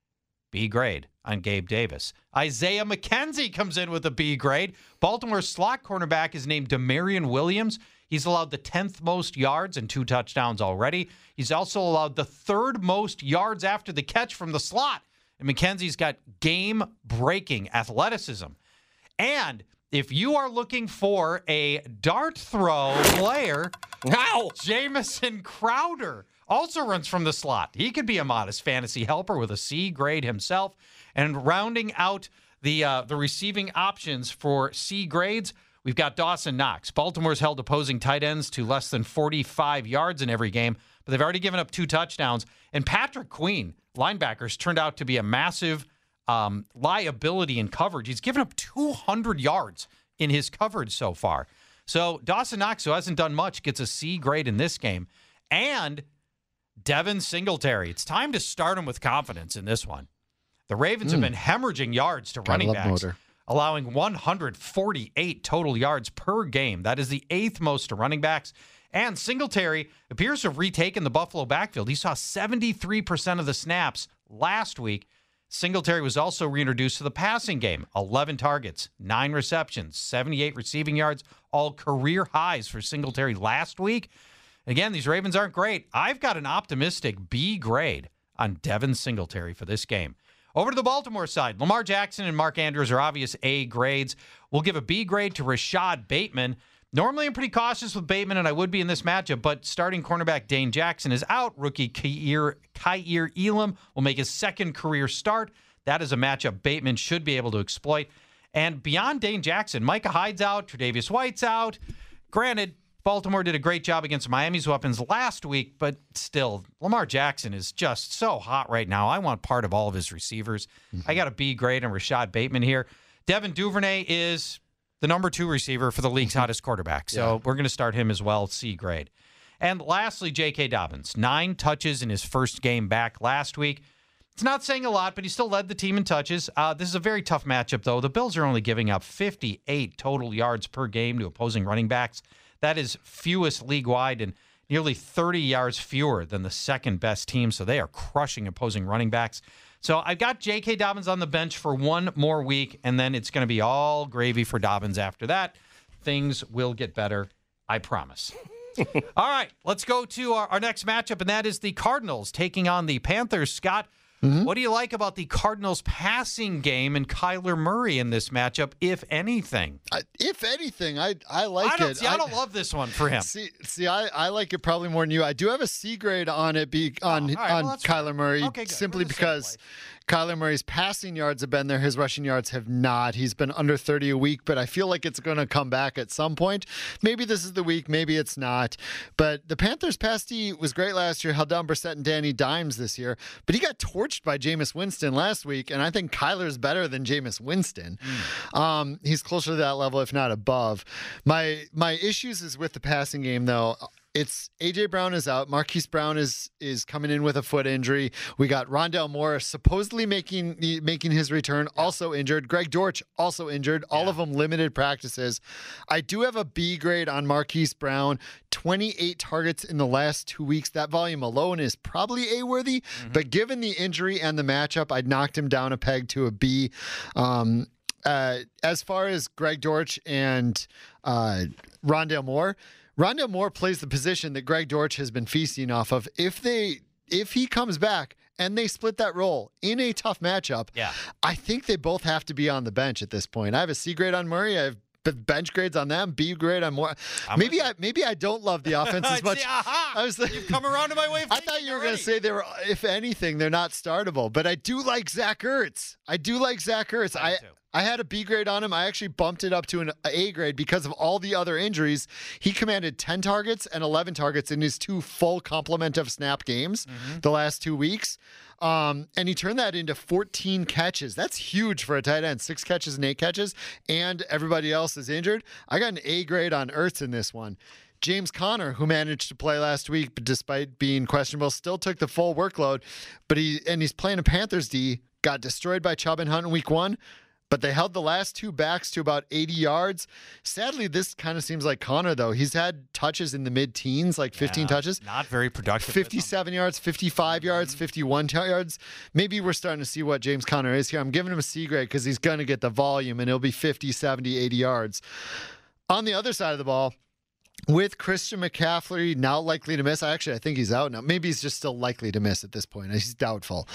B grade on Gabe Davis. Isaiah McKenzie comes in with a B grade. Baltimore's slot cornerback is named Demarion Williams. He's allowed the tenth most yards and two touchdowns already. He's also allowed the third most yards after the catch from the slot. And McKenzie's got game-breaking athleticism. And if you are looking for a dart throw player, Ow! Jamison Crowder also runs from the slot. He could be a modest fantasy helper with a C grade himself. And rounding out the uh, the receiving options for C grades, we've got Dawson Knox. Baltimore's held opposing tight ends to less than forty-five yards in every game, but they've already given up two touchdowns. And Patrick Queen, linebackers, turned out to be a massive um, liability in coverage. He's given up two hundred yards in his coverage so far. So Dawson Knox, who hasn't done much, gets a C grade in this game. And Devin Singletary. It's time to start him with confidence in this one. The Ravens mm. have been hemorrhaging yards to running backs, motor. allowing one hundred forty-eight total yards per game. That is the eighth most to running backs. And Singletary appears to have retaken the Buffalo backfield. He saw seventy-three percent of the snaps last week. Singletary was also reintroduced to the passing game. eleven targets, nine receptions, seventy-eight receiving yards, all career highs for Singletary last week. Again, these Ravens aren't great. I've got an optimistic B grade on Devin Singletary for this game. Over to the Baltimore side, Lamar Jackson and Mark Andrews are obvious A grades. We'll give a B grade to Rashad Bateman. Normally, I'm pretty cautious with Bateman, and I would be in this matchup, but starting cornerback Dane Jackson is out. Rookie Kaiir, Kaiir Elam will make his second career start. That is a matchup Bateman should be able to exploit. And beyond Dane Jackson, Micah Hyde's out, Tre'Davious White's out. Granted, Baltimore did a great job against Miami's weapons last week, but still, Lamar Jackson is just so hot right now. I want part of all of his receivers. Mm-hmm. I got a B grade on Rashad Bateman here. Devin Duvernay is the number two receiver for the league's hottest quarterback, so yeah. we're going to start him as well, C grade. And lastly, J K. Dobbins. Nine touches in his first game back last week. It's not saying a lot, but he still led the team in touches. Uh, this is a very tough matchup, though. The Bills are only giving up fifty-eight total yards per game to opposing running backs. That is fewest league-wide and nearly thirty yards fewer than the second-best team, so they are crushing opposing running backs. So I've got J K. Dobbins on the bench for one more week, and then it's going to be all gravy for Dobbins after that. Things will get better, I promise. All right, let's go to our, our next matchup, and that is the Cardinals taking on the Panthers. Scott, mm-hmm. what do you like about the Cardinals' passing game and Kyler Murray in this matchup, if anything? Uh, if anything, I I like I don't, it. See, I, I don't love this one for him. See, see, I, I like it probably more than you. I do have a C grade on it be, on, oh, right, on well, Kyler right. Murray okay, simply because Kyler Murray's passing yards have been there. His rushing yards have not. He's been under thirty a week, but I feel like it's going to come back at some point. Maybe this is the week. Maybe it's not. But the Panthers' pass D was great last year, held down Brissett and Danny Dimes this year, but he got torched by Jameis Winston last week, and I think Kyler's better than Jameis Winston. Mm. Um, he's closer to that level, if not above. My my issues is with the passing game, though. It's A J. Brown is out. Marquise Brown is is coming in with a foot injury. We got Rondale Moore supposedly making making his return, yeah. also injured. Greg Dortch also injured. All yeah. of them limited practices. I do have a B grade on Marquise Brown. twenty-eight targets in the last two weeks. That volume alone is probably A-worthy, mm-hmm. but given the injury and the matchup, I knocked him down a peg to a B. Um, uh, as far as Greg Dortch and uh, Rondale Moore, Rondale Moore plays the position that Greg Dortch has been feasting off of. If they, if he comes back and they split that role in a tough matchup, yeah. I think they both have to be on the bench at this point. I have a C grade on Murray. I have But bench grades on them, B grade on more. I'm maybe I maybe I don't love the offense as much. See, aha! I was like, You've come around to my way of I thought you were going to say they were, if anything, they're not startable. But I do like Zach Ertz. I do like Zach Ertz. I, I had a B grade on him. I actually bumped it up to an A grade because of all the other injuries. He commanded ten targets and eleven targets in his two full complement of snap games mm-hmm. the last two weeks. Um, and he turned that into fourteen catches. That's huge for a tight end. Six catches and eight catches, and everybody else is injured. I got an A grade on Ertz in this one. James Conner, who managed to play last week, but despite being questionable, still took the full workload. But he and he's playing a Panthers D. Got destroyed by Chubb and Hunt in week one. But they held the last two backs to about eighty yards. Sadly, this kind of seems like Connor, though. He's had touches in the mid-teens, like fifteen yeah, touches. Not very productive. fifty-seven yards, fifty-five yards, fifty-one yards. Maybe we're starting to see what James Conner is here. I'm giving him a C grade because he's going to get the volume, and it'll be fifty, seventy, eighty yards. On the other side of the ball, with Christian McCaffrey now likely to miss, actually, I think he's out now. Maybe he's just still likely to miss at this point. He's doubtful.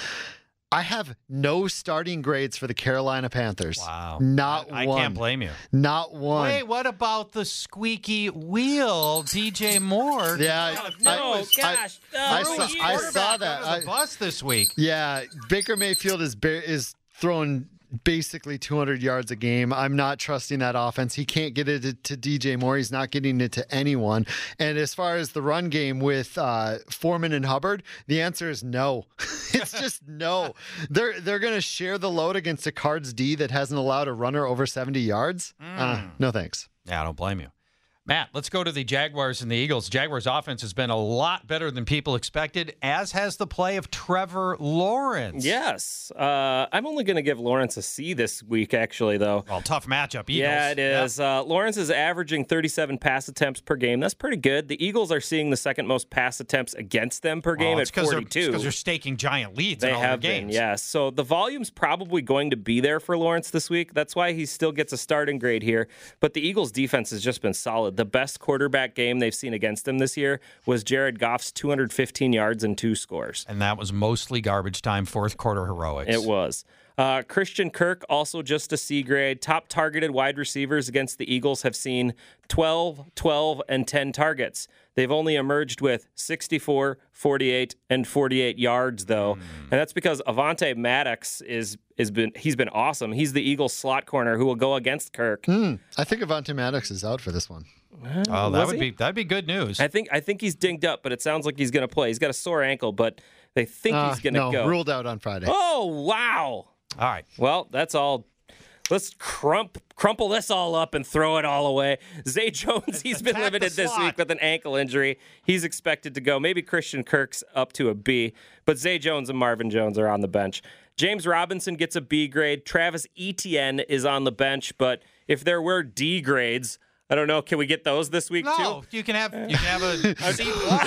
I have no starting grades for the Carolina Panthers. Wow. Not I, one. I can't blame you. Not one. Wait, what about the squeaky wheel, D J Moore? Yeah. Oh, no, I, gosh. I, I, no, saw, I saw that. I, bus this week. Yeah. Baker Mayfield is is throwing basically two hundred yards a game. I'm not trusting that offense. He can't get it to, to D J Moore. He's not getting it to anyone. And as far as the run game with uh, Foreman and Hubbard, the answer is no. It's just no. They're they're going to share the load against a Cards D that hasn't allowed a runner over seventy yards. Mm. Uh, no thanks. Yeah, I don't blame you. Matt, let's go to the Jaguars and the Eagles. Jaguars offense has been a lot better than people expected, as has the play of Trevor Lawrence. Yes. Uh, I'm only going to give Lawrence a C this week, actually, though. Well, tough matchup, Eagles. Yeah, it is. Yep. Uh, Lawrence is averaging thirty-seven pass attempts per game. That's pretty good. The Eagles are seeing the second most pass attempts against them per game oh, at forty-two. Because they're, they're staking giant leads they in all have their games. Been, yes. So the volume's probably going to be there for Lawrence this week. That's why he still gets a starting grade here. But the Eagles' defense has just been solid. The best quarterback game they've seen against him this year was Jared Goff's two hundred fifteen yards and two scores. And that was mostly garbage time, fourth quarter heroics. It was. Uh, Christian Kirk, also just a C grade. Top targeted wide receivers against the Eagles have seen twelve, twelve, and ten targets. They've only emerged with sixty-four, forty-eight, and forty-eight yards, though. Mm. And that's because Avonte Maddox is is been he's been awesome. He's the Eagles slot corner who will go against Kirk. Mm. I think Avonte Maddox is out for this one. Uh, oh, that would he? be that'd be good news. I think I think he's dinged up, but it sounds like he's going to play. He's got a sore ankle, but they think uh, he's going to no, go. Ruled out on Friday. Oh, wow. All right. Well, that's all. Let's crump, crumple this all up and throw it all away. Zay Jones, he's been limited this week with an ankle injury. He's expected to go. Maybe Christian Kirk's up to a B, but Zay Jones and Marvin Jones are on the bench. James Robinson gets a B grade. Travis Etienne is on the bench, but if there were D grades, I don't know. Can we get those this week no, too? No, you can have you can have a, a C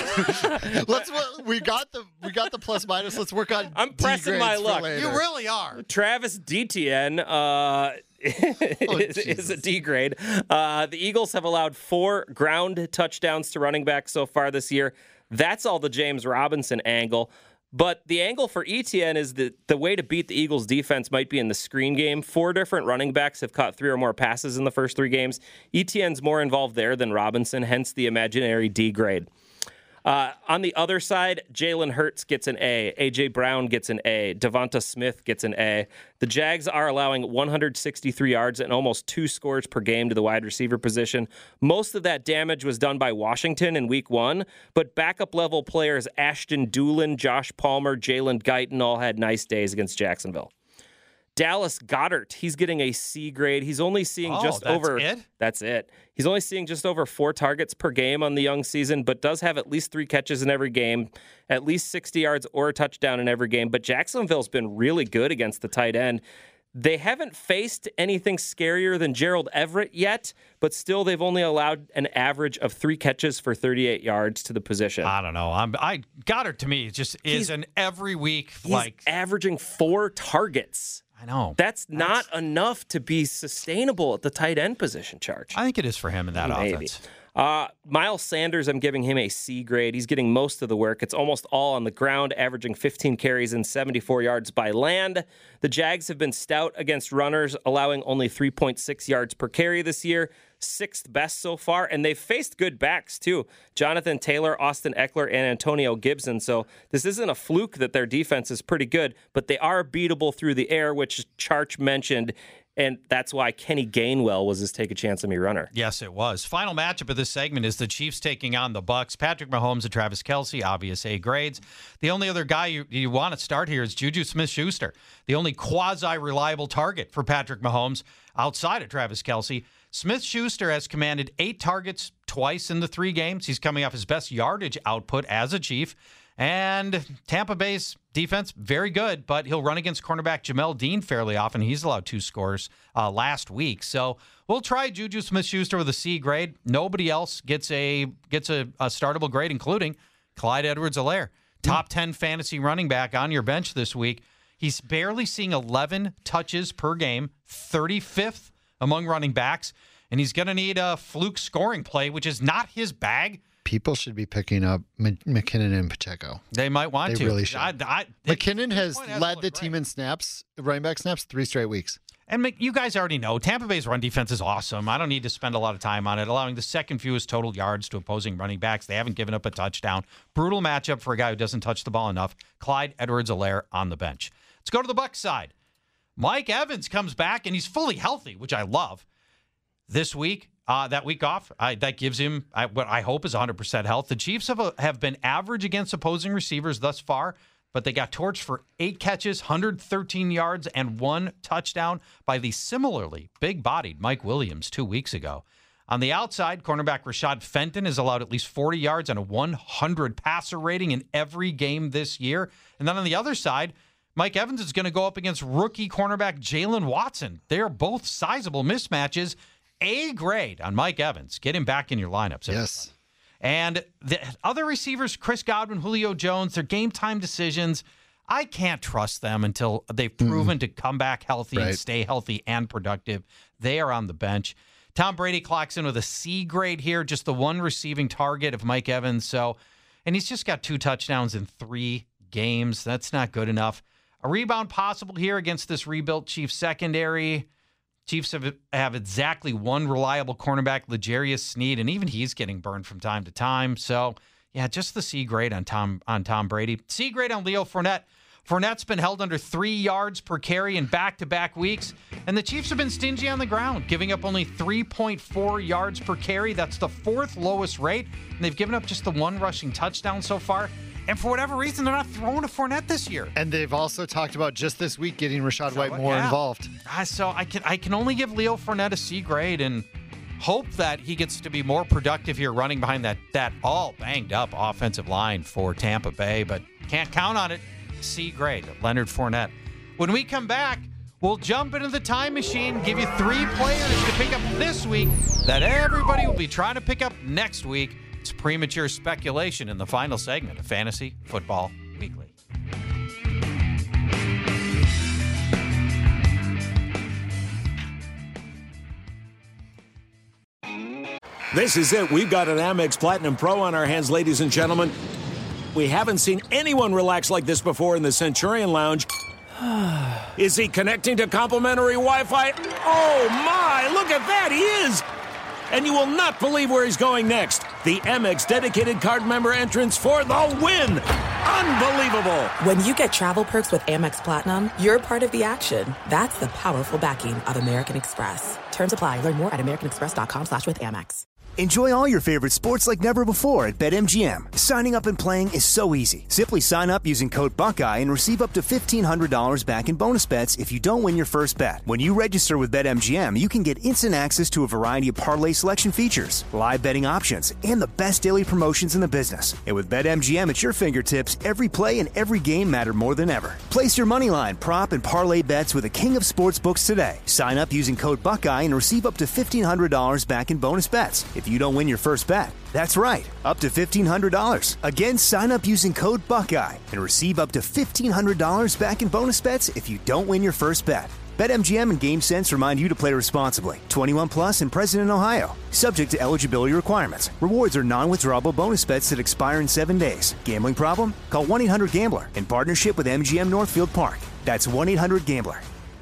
plus. Let's we got the we got the plus minus. Let's work on. I'm D pressing my luck. You really are. Travis Etienne uh, oh, is, is a D grade. Uh, the Eagles have allowed four ground touchdowns to running backs so far this year. That's all the James Robinson angle. But the angle for Etienne is that the way to beat the Eagles' defense might be in the screen game. Four different running backs have caught three or more passes in the first three games. Etienne's more involved there than Robinson, hence the imaginary D grade. Uh, on the other side, Jalen Hurts gets an A. A J. Brown gets an A. Devonta Smith gets an A. The Jags are allowing one hundred sixty-three yards and almost two scores per game to the wide receiver position. Most of that damage was done by Washington in week one, but backup-level players Ashton Dulin, Josh Palmer, Jalen Guyton all had nice days against Jacksonville. Dallas Goedert, he's getting a C grade. He's only seeing oh, just that's over. It? That's it. He's only seeing just over four targets per game on the young season, but does have at least three catches in every game, at least sixty yards or a touchdown in every game. But Jacksonville's been really good against the tight end. They haven't faced anything scarier than Gerald Everett yet, but still they've only allowed an average of three catches for thirty-eight yards to the position. I don't know. I'm I Goddard to me just is he's, an every week he's like averaging four targets. I know. That's, That's not enough to be sustainable at the tight end position, Charge. I think it is for him in that Maybe. offense. Uh, Miles Sanders, I'm giving him a C grade. He's getting most of the work. It's almost all on the ground, averaging fifteen carries and seventy-four yards by land. The Jags have been stout against runners, allowing only three point six yards per carry this year, sixth best so far, and they've faced good backs too. Jonathan Taylor, Austin Eckler, and Antonio Gibson. So this isn't a fluke that their defense is pretty good, but they are beatable through the air, which Charch mentioned. And that's why Kenny Gainwell was his take a chance on me runner. Yes, it was. Final matchup of this segment is the Chiefs taking on the Bucs. Patrick Mahomes and Travis Kelce, obvious A grades. The only other guy you, you want to start here is Juju Smith-Schuster, the only quasi-reliable target for Patrick Mahomes outside of Travis Kelce. Smith-Schuster has commanded eight targets twice in the three games. He's coming off his best yardage output as a Chief. And Tampa Bay's defense, very good, but he'll run against cornerback Jamel Dean fairly often. He's allowed two scores uh, last week. So we'll try Juju Smith-Schuster with a C grade. Nobody else gets a gets a, a startable grade, including Clyde Edwards-Helaire, top ten fantasy running back on your bench this week. He's barely seeing eleven touches per game, thirty-fifth among running backs, and he's going to need a fluke scoring play, which is not his bag. People should be picking up M- McKinnon and Pacheco. They might want they to. They really should. I, I, McKinnon has led the team great. in snaps, running back snaps, three straight weeks. And you guys already know, Tampa Bay's run defense is awesome. I don't need to spend a lot of time on it, allowing the second fewest total yards to opposing running backs. They haven't given up a touchdown. Brutal matchup for a guy who doesn't touch the ball enough. Clyde Edwards-Helaire on the bench. Let's go to the Bucs side. Mike Evans comes back, and he's fully healthy, which I love. This week, Uh, that week off, I, that gives him I, what I hope is one hundred percent health. The Chiefs have, a, have been average against opposing receivers thus far, but they got torched for eight catches, one hundred thirteen yards, and one touchdown by the similarly big-bodied Mike Williams two weeks ago. On the outside, cornerback Rashad Fenton has allowed at least forty yards and a one hundred passer rating in every game this year. And then on the other side, Mike Evans is going to go up against rookie cornerback Jalen Watson. They are both sizable mismatches. A grade on Mike Evans. Get him back in your lineups. Yes. And the other receivers, Chris Godwin, Julio Jones, their game time decisions, I can't trust them until they've proven mm. to come back healthy right. and stay healthy and productive. They are on the bench. Tom Brady clocks in with a C grade here, just the one receiving target of Mike Evans. So, and he's just got two touchdowns in three games. That's not good enough. A rebound possible here against this rebuilt Chiefs secondary. Chiefs have, have exactly one reliable cornerback, L'Jarius Sneed, and even he's getting burned from time to time. So, yeah, just the C grade on Tom on Tom Brady. C grade on Leo Fournette. Fournette's been held under three yards per carry in back-to-back weeks, and the Chiefs have been stingy on the ground, giving up only three point four yards per carry. That's the fourth lowest rate, and they've given up just the one rushing touchdown so far. And for whatever reason, they're not throwing to Fournette this year. And they've also talked about just this week getting Rachaad White more yeah. involved. Uh, so I can I can only give Leo Fournette a C grade and hope that he gets to be more productive here running behind that, that all banged up offensive line for Tampa Bay, but can't count on it. C grade, Leonard Fournette. When we come back, we'll jump into the time machine, give you three players to pick up this week that everybody will be trying to pick up next week. It's premature speculation in the final segment of Fantasy Football Weekly. This is it. We've got an Amex Platinum Pro on our hands, ladies and gentlemen. We haven't seen anyone relax like this before in the Centurion Lounge. Is he connecting to complimentary Wi-Fi? Oh, my! Look at that! He is! And you will not believe where he's going next. The Amex dedicated card member entrance for the win. Unbelievable. When you get travel perks with Amex Platinum, you're part of the action. That's the powerful backing of American Express. Terms apply. Learn more at americanexpress.com slash with Amex. Enjoy all your favorite sports like never before at BetMGM. Signing up and playing is so easy. Simply sign up using code Buckeye and receive up to fifteen hundred dollars back in bonus bets if you don't win your first bet. When you register with BetMGM, you can get instant access to a variety of parlay selection features, live betting options, and the best daily promotions in the business. And with BetMGM at your fingertips, every play and every game matter more than ever. Place your moneyline, prop, and parlay bets with the king of sportsbooks today. Sign up using code Buckeye and receive up to fifteen hundred dollars back in bonus bets if you don't win your first bet. That's right, up to fifteen hundred dollars. Again, sign up using code Buckeye and receive up to fifteen hundred dollars back in bonus bets if you don't win your first bet. BetMGM and GameSense remind you to play responsibly. twenty-one plus and present in Ohio. Subject to eligibility requirements. Rewards are non-withdrawable bonus bets that expire in seven days. Gambling problem? Call one eight hundred gambler in partnership with M G M Northfield Park. That's one eight hundred gambler.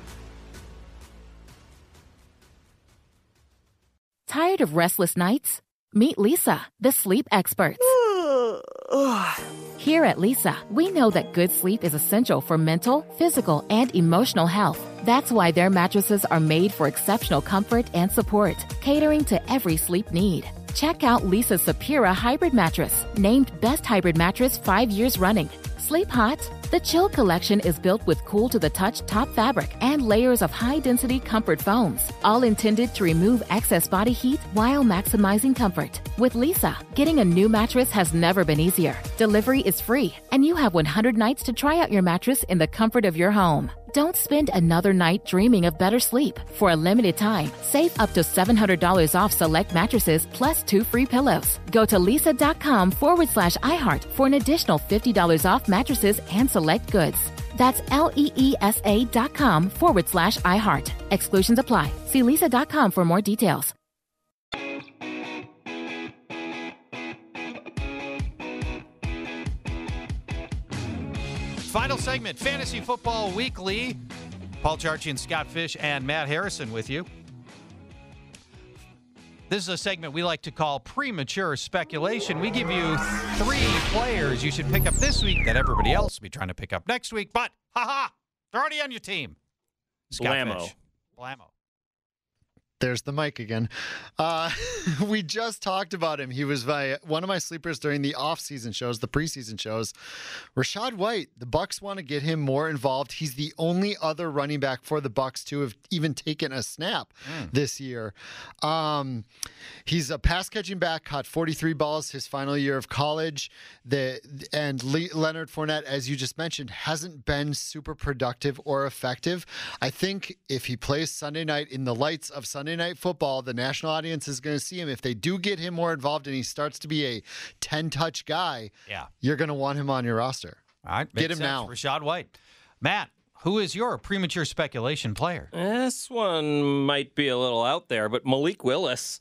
Tired of restless nights? Meet Lisa, the sleep expert. Here at Lisa, we know that good sleep is essential for mental, physical, and emotional health. That's why their mattresses are made for exceptional comfort and support, catering to every sleep need. Check out Lisa's Sapira Hybrid Mattress, named Best Hybrid Mattress five years running. Sleep hot? The Chill Collection is built with cool-to-the-touch top fabric and layers of high-density comfort foams, all intended to remove excess body heat while maximizing comfort. With Lisa, getting a new mattress has never been easier. Delivery is free, and you have one hundred nights to try out your mattress in the comfort of your home. Don't spend another night dreaming of better sleep. For a limited time, save up to seven hundred dollars off select mattresses plus two free pillows. Go to lisa.com forward slash iHeart for an additional fifty dollars off mattresses and select goods. That's L-E-E-S-A dot com forward slash iHeart. Exclusions apply. See lisa dot com for more details. Final segment, Fantasy Football Weekly. Paul Charchi and Scott Fish and Matt Harrison with you. This is a segment we like to call premature speculation. We give you three players you should pick up this week that everybody else will be trying to pick up next week. But, ha-ha, they're already on your team. Scott Blammo. Fish. Blammo. There's the mic again. Uh, we just talked about him. He was my, one of my sleepers during the off-season shows, the preseason shows. Rachaad White, the Bucs want to get him more involved. He's the only other running back for the Bucs to have even taken a snap mm. this year. Um, he's a pass-catching back, caught forty-three balls his final year of college. The, and Le- Leonard Fournette, as you just mentioned, hasn't been super productive or effective. I think if he plays Sunday night in the lights of Sunday Night Football, the national audience is going to see him. If they do get him more involved and he starts to be a ten-touch guy, yeah, you're going to want him on your roster. All right, get him sense. now. Rachaad White. Matt, who is your premature speculation player? This one might be a little out there, but Malik Willis.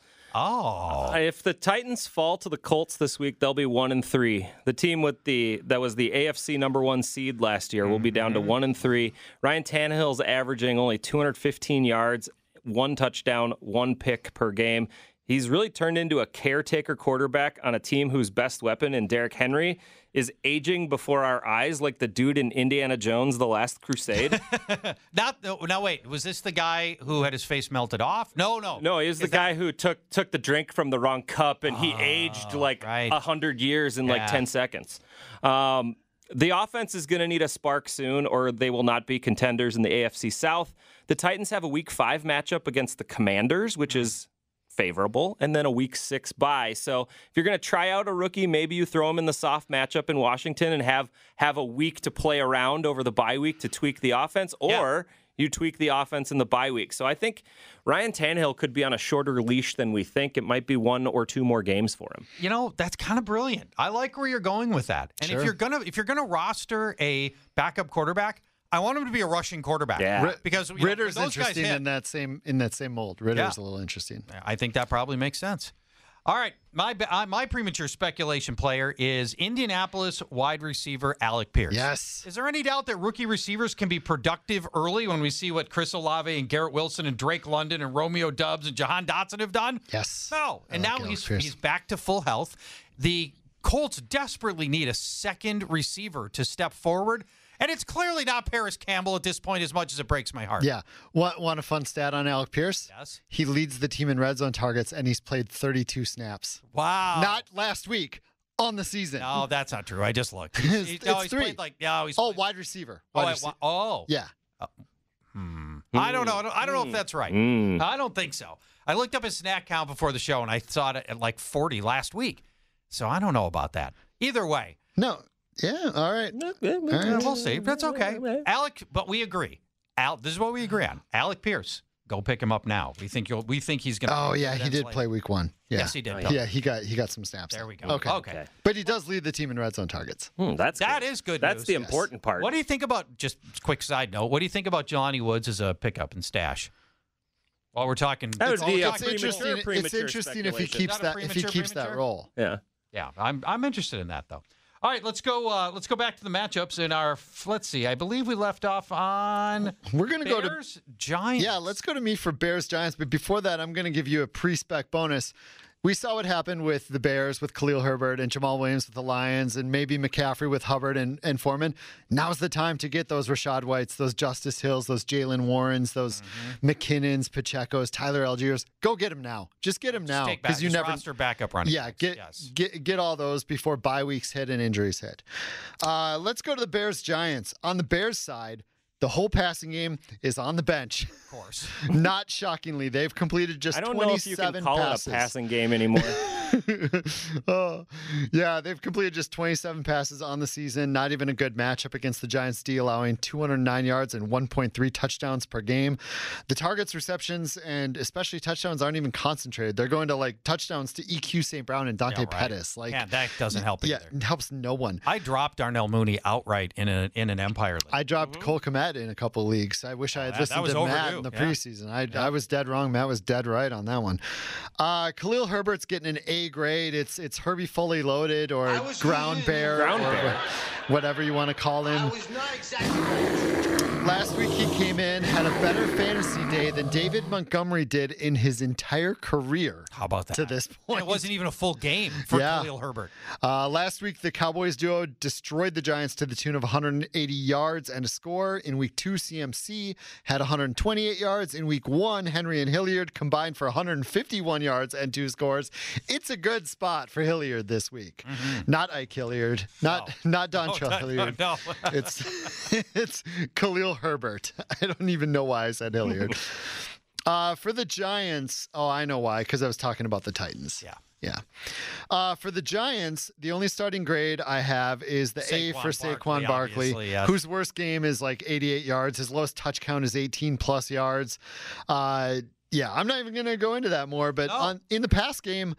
Oh, uh, if the Titans fall to the Colts this week, they'll be one and three. The team with the that was the A F C number one seed last year will be down to one and three. Ryan Tannehill's averaging only two hundred fifteen yards. One touchdown, one pick per game. He's really turned into a caretaker quarterback on a team whose best weapon in Derrick Henry is aging before our eyes like the dude in Indiana Jones, The Last Crusade. Not, now, wait. Was this the guy who had his face melted off? No, no. No, he was the is guy that... who took took the drink from the wrong cup, and he oh, aged like right. one hundred years in yeah. like ten seconds. Um, the offense is going to need a spark soon, or they will not be contenders in the A F C South. The Titans have a week five matchup against the Commanders, which is favorable, and then a week six bye. So if you're going to try out a rookie, maybe you throw him in the soft matchup in Washington and have have a week to play around over the bye week to tweak the offense, or yeah. you tweak the offense in the bye week. So I think Ryan Tannehill could be on a shorter leash than we think. It might be one or two more games for him. You know, that's kind of brilliant. I like where you're going with that. And sure. if you're gonna if you're gonna roster a backup quarterback, I want him to be a rushing quarterback. Yeah. Because you Ritter's know, those interesting guys hit, in that same in that same mold. Ritter's yeah. a little interesting. I think that probably makes sense. All right, my uh, my premature speculation player is Indianapolis wide receiver Alec Pierce. Yes. Is there any doubt that rookie receivers can be productive early when we see what Chris Olave and Garrett Wilson and Drake London and Romeo Doubs and Jahan Dotson have done? Yes. No. And I like now Alec he's Pierce. he's back to full health. The Colts desperately need a second receiver to step forward. And it's clearly not Paris Campbell at this point, as much as it breaks my heart. Yeah. Want, want a fun stat on Alec Pierce? Yes. He leads the team in red zone targets, and he's played thirty-two snaps. Wow. Not last week, on the season. No, that's not true. I just looked. He's, it's, he's, no, it's he's three. played like, no, he's oh, played, wide receiver. oh, Wide I- rece- oh. Yeah. Uh, hmm. I don't know. I don't, I don't know if that's right. Mm. I don't think so. I looked up his snack count before the show, and I saw it at like forty last week. So I don't know about that. Either way. No. Yeah, all right. All right. We'll see. That's okay. Alec, but we agree. Al, this is what we agree on. Alec Pierce, Go pick him up now. We think you'll. We think he's going to. Oh yeah, he did play week one. Yeah. Yes, he did. Oh, yeah. yeah, he got he got some snaps. There we go. Okay. Okay. But he does lead the team in red zone targets. Hmm, that's That good. is good That's news. the Yes. important part. What do you think about, just quick side note, what do you think about Jelani Woods as a pickup and stash? While we're talking, That would be a it's premature, interesting. It's premature interesting if he speculation. keeps Is that a that if he premature, keeps that premature? role. Yeah. Yeah, I'm I'm interested in that though. All right, let's go. Uh, let's go back to the matchups in our. Let's see. I believe we left off on. We're gonna go to Bears, Giants. Yeah, let's go to me for Bears Giants. But before that, I'm going to give you a pre-spec bonus. We saw what happened with the Bears, with Khalil Herbert and Jamal Williams with the Lions, and maybe McCaffrey with Hubbard and, and Foreman. Now's the time to get those Rashad Whites, those Justice Hills, those Jalen Warrens, those mm-hmm. McKinnons, Pacheco's, Tyler Algiers. Go get them now. Just get them Just now take back, you just never roster backup running. Yeah, backs. get yes. get get all those before bye weeks hit and injuries hit. Uh, let's go to the Bears Giants. On the Bears side, the whole passing game is on the bench. Of course. Not shockingly, they've completed just I don't know if you can twenty-seven call passes. it a passing game anymore. oh, yeah, they've completed just twenty-seven passes on the season. Not even a good matchup against the Giants D, allowing two hundred nine yards and one point three touchdowns per game. The targets, receptions, and especially touchdowns aren't even concentrated. They're going to like touchdowns to E Q Saint Brown and Dante Yeah, right. Pettis. Like, yeah, that doesn't help yeah, either. it helps no one. I dropped Darnell Mooney outright in a in an Empire League. I dropped Cole Kmet in a couple leagues. I wish I had that- listened that was to Matt overdue. in the Yeah. preseason. I, I was dead wrong. Matt was dead right on that one. Uh, Khalil Herbert's getting an A grade. It's it's Herbie fully loaded or I was ground really- bear, Ground or bear. wha- whatever you want to call I him. was not exactly right. Last week he came in, had a better fantasy day than David Montgomery did in his entire career. How about that? To this And point, it wasn't even a full game for Yeah. Khalil Herbert. Uh, last week, the Cowboys duo destroyed the Giants to the tune of one hundred eighty yards and a score. In week two, C M C had one hundred twenty-eight yards. In week one, Henry and Hilliard combined for one hundred fifty-one yards and two scores. It's a good spot for Hilliard this week. Not Ike Hilliard, not not Dontrell No, no, Hilliard. no. It's it's Khalil Herbert. I don't even know why I said Hilliard. Uh, for the Giants, oh, I know why, because I was talking about the Titans. Yeah. Yeah. Uh, for the Giants, the only starting grade I have is the A Saquon for Saquon Barkley, Barkley, obviously, yes. whose worst game is like eighty-eight yards. His lowest touch count is eighteen plus yards. Uh, yeah, I'm not even going to go into that more, but No. on in the pass game,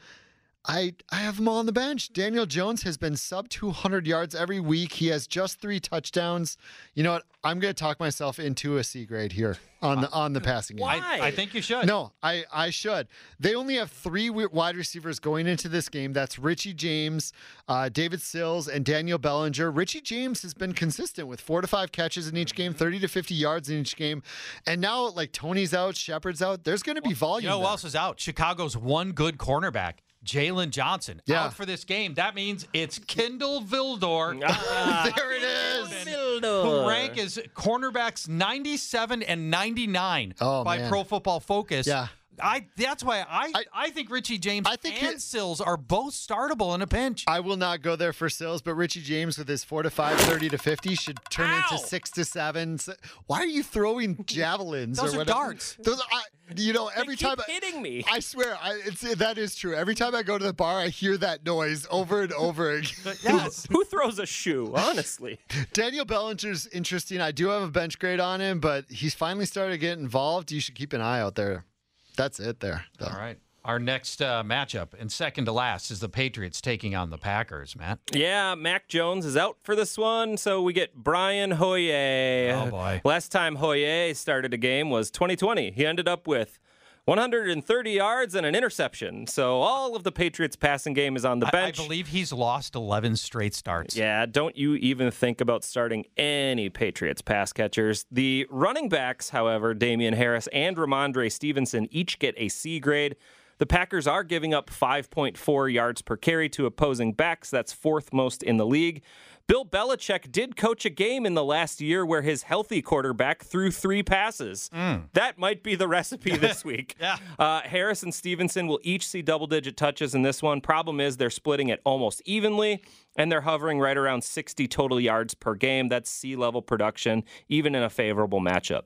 I I have him on the bench. Daniel Jones has been sub two hundred yards every week. He has just three touchdowns. You know what? I'm going to talk myself into a C grade here on the on the passing game. I, I think you should. No, I, I should. They only have three wi- wide receivers going into this game. That's Richie James, uh, David Sills, and Daniel Bellinger. Richie James has been consistent with four to five catches in each game, thirty to fifty yards in each game. And now, like, Tony's out, Shepard's out. There's going to be volume. You know who there. else is out? Chicago's one good cornerback, Jalen Johnson, Yeah. out for this game. That means it's Kendall Vildor. There it is. Who rank is cornerbacks ninety-seven and ninety-nine Oh, by man. Pro Football Focus. Yeah. I that's why I I, I- think Richie James I think and it- Sills are both startable in a pinch. I will not go there for Sills, but Richie James with his four to five, thirty to fifty should turn Ow! into six to seven. Why are you throwing javelins? Those or are whatever? darts. Those are, I, you know, every keep time I- hitting me. I swear, I, it's that is true. Every time I go to the bar, I hear that noise over and over again. Yes. Who throws a shoe, honestly? Daniel Bellinger's interesting. I do have a bench grade on him, but he's finally started to get involved. You should keep an eye out there. That's it there. though. All right. Our next uh, matchup, and second to last, is the Patriots taking on the Packers, Matt. Yeah, Mac Jones is out for this one, so we get Brian Hoyer. Oh, boy. Last time Hoyer started a game was twenty twenty. He ended up with one hundred thirty yards and an interception. So all of the Patriots' passing game is on the I, I bench. believe he's lost eleven straight starts. Yeah, don't you even think about starting any Patriots pass catchers. The running backs, however, Damian Harris and Ramondre Stevenson each get a C grade. The Packers are giving up five point four yards per carry to opposing backs. That's fourth most in the league. Bill Belichick did coach a game in the last year where his healthy quarterback threw three passes. That might be the recipe this week. Yeah. Uh, Harris and Stevenson will each see double-digit touches in this one. Problem is they're splitting it almost evenly, and they're hovering right around sixty total yards per game. That's C-level production, even in a favorable matchup.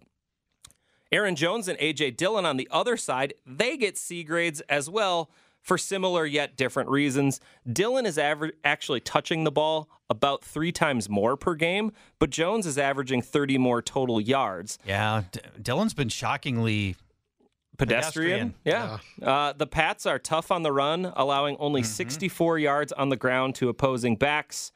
Aaron Jones and A J Dillon on the other side, they get C grades as well for similar yet different reasons. Dillon is aver- actually touching the ball about three times more per game, but Jones is averaging thirty more total yards. Yeah, D- Dylan's been shockingly Pedestrian. Pedestrian. Yeah. Uh, the Pats are tough on the run, allowing only mm-hmm. sixty-four yards on the ground to opposing backs.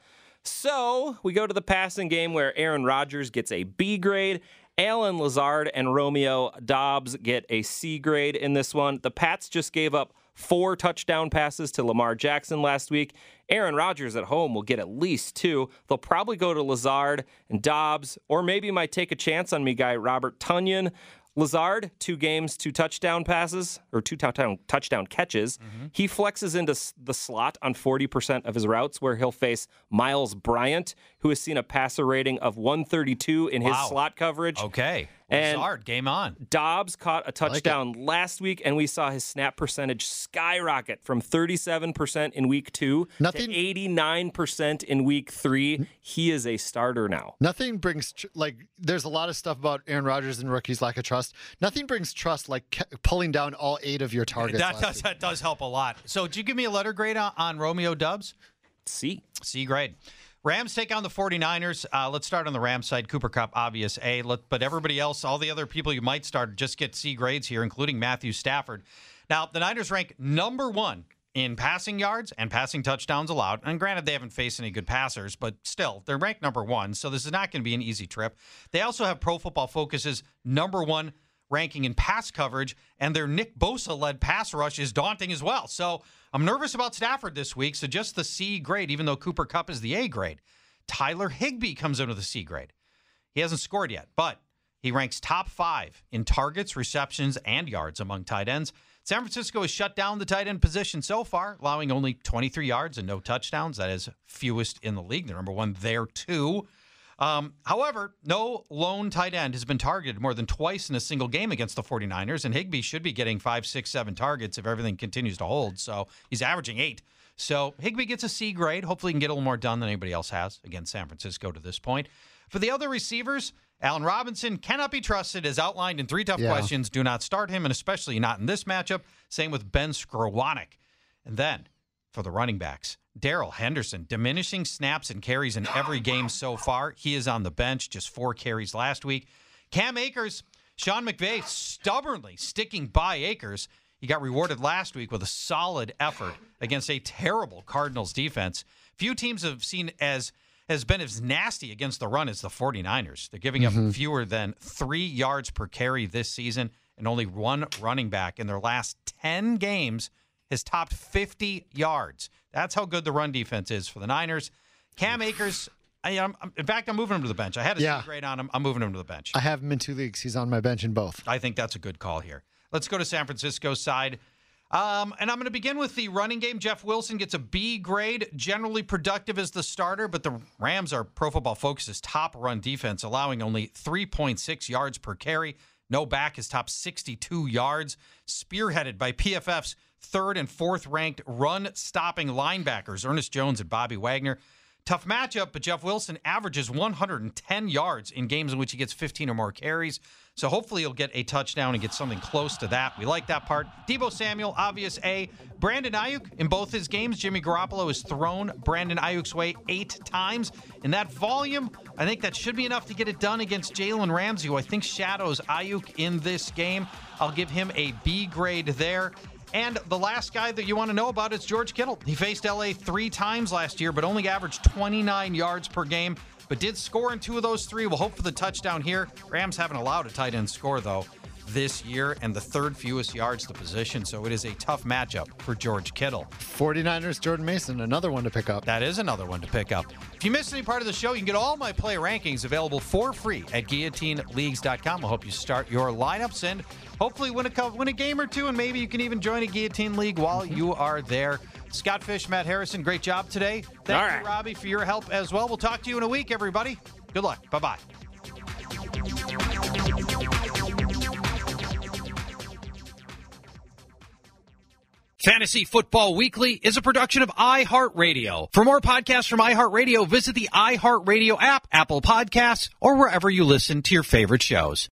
So we go to the passing game where Aaron Rodgers gets a B grade. Allen Lazard and Romeo Doubs get a C grade in this one. The Pats just gave up four touchdown passes to Lamar Jackson last week. Aaron Rodgers at home will get at least two. They'll probably go to Lazard and Doubs, or maybe might take a chance on me guy Robert Tonyan. Lazard, two games, two touchdown passes, or two touchdown touchdown catches. Mm-hmm. He flexes into the slot on forty percent of his routes, where he'll face Miles Bryant, who has seen a passer rating of one thirty-two in wow. his slot coverage. Okay. And Lazard, game on. Doubs caught a touchdown like last week, and we saw his snap percentage skyrocket from thirty-seven percent in week two Nothing, to eighty-nine percent in week three. He is a starter now. Nothing brings, tr- like, there's a lot of stuff about Aaron Rodgers and rookies' lack of trust. Nothing brings trust like ke- pulling down all eight of your targets. That does, that does help a lot. So, did you give me a letter grade on, on Romeo Doubs? C. C grade. Rams take on the 49ers. Uh, let's start on the Rams side. Cooper Kupp, obvious A. Let, but everybody else, all the other people you might start, just get C grades here, including Matthew Stafford. Now, the Niners rank number one in passing yards and passing touchdowns allowed. And granted, they haven't faced any good passers, but still, they're ranked number one, so this is not going to be an easy trip. They also have Pro Football Focus's number one ranking in pass coverage, and their Nick Bosa-led pass rush is daunting as well. So I'm nervous about Stafford this week, so just the C grade, even though Cooper Kupp is the A grade. Tyler Higbee comes into the C grade. He hasn't scored yet, but he ranks top five in targets, receptions, and yards among tight ends. San Francisco has shut down the tight end position so far, allowing only twenty-three yards and no touchdowns. That is fewest in the league. They're number one there, too. Um, however, no lone tight end has been targeted more than twice in a single game against the 49ers, and Higbee should be getting five, six, seven targets if everything continues to hold. So he's averaging eight. So Higbee gets a C grade. Hopefully he can get a little more done than anybody else has against San Francisco to this point. For the other receivers, Allen Robinson cannot be trusted, as outlined in three tough yeah. questions. Do not start him, and especially not in this matchup. Same with Ben Skowronek. And then for the running backs, Darrell Henderson, diminishing snaps and carries in every game so far. He is on the bench, just four carries last week. Cam Akers, Sean McVay stubbornly sticking by Akers. He got rewarded last week with a solid effort against a terrible Cardinals defense. Few teams have seen as has been as nasty against the run as the 49ers. They're giving mm-hmm. up fewer than three yards per carry this season, and only one running back in their last ten games has topped fifty yards. That's how good the run defense is for the Niners. Cam Akers, I, I'm, in fact, I'm moving him to the bench. I had a yeah. C grade on him. I'm moving him to the bench. I have him in two leagues. He's on my bench in both. I think that's a good call here. Let's go to San Francisco's side. Um, and I'm going to begin with the running game. Jeff Wilson gets a B grade, generally productive as the starter, but the Rams are Pro Football Focus's top run defense, allowing only three point six yards per carry. No back is top sixty-two yards, spearheaded by P F F's third and fourth ranked run-stopping linebackers, Ernest Jones and Bobby Wagner. Tough matchup, but Jeff Wilson averages one hundred ten yards in games in which he gets fifteen or more carries. So hopefully he'll get a touchdown and get something close to that. We like that part. Deebo Samuel, obvious A. Brandon Ayuk, in both his games, Jimmy Garoppolo has thrown Brandon Ayuk's way eight times. In that volume, I think that should be enough to get it done against Jalen Ramsey, who I think shadows Ayuk in this game. I'll give him a B grade there. And the last guy that you want to know about is George Kittle. He faced L A three times last year, but only averaged twenty-nine yards per game, but did score in two of those three. We'll hope for the touchdown here. Rams haven't allowed a tight end score, though, this year, and the third fewest yards to position, so it is a tough matchup for George Kittle. 49ers, Jordan Mason, another one to pick up. That is another one to pick up. If you missed any part of the show, you can get all my play rankings available for free at guillotine leagues dot com. I'll help you start your lineups and hopefully win a, win a game or two, and maybe you can even join a Guillotine League while you are there. Scott Fish, Matt Harrison, great job today. Thank all you, right. Robbie, for your help as well. We'll talk to you in a week, everybody. Good luck. Bye-bye. Fantasy Football Weekly is a production of iHeartRadio. For more podcasts from iHeartRadio, visit the iHeartRadio app, Apple Podcasts, or wherever you listen to your favorite shows.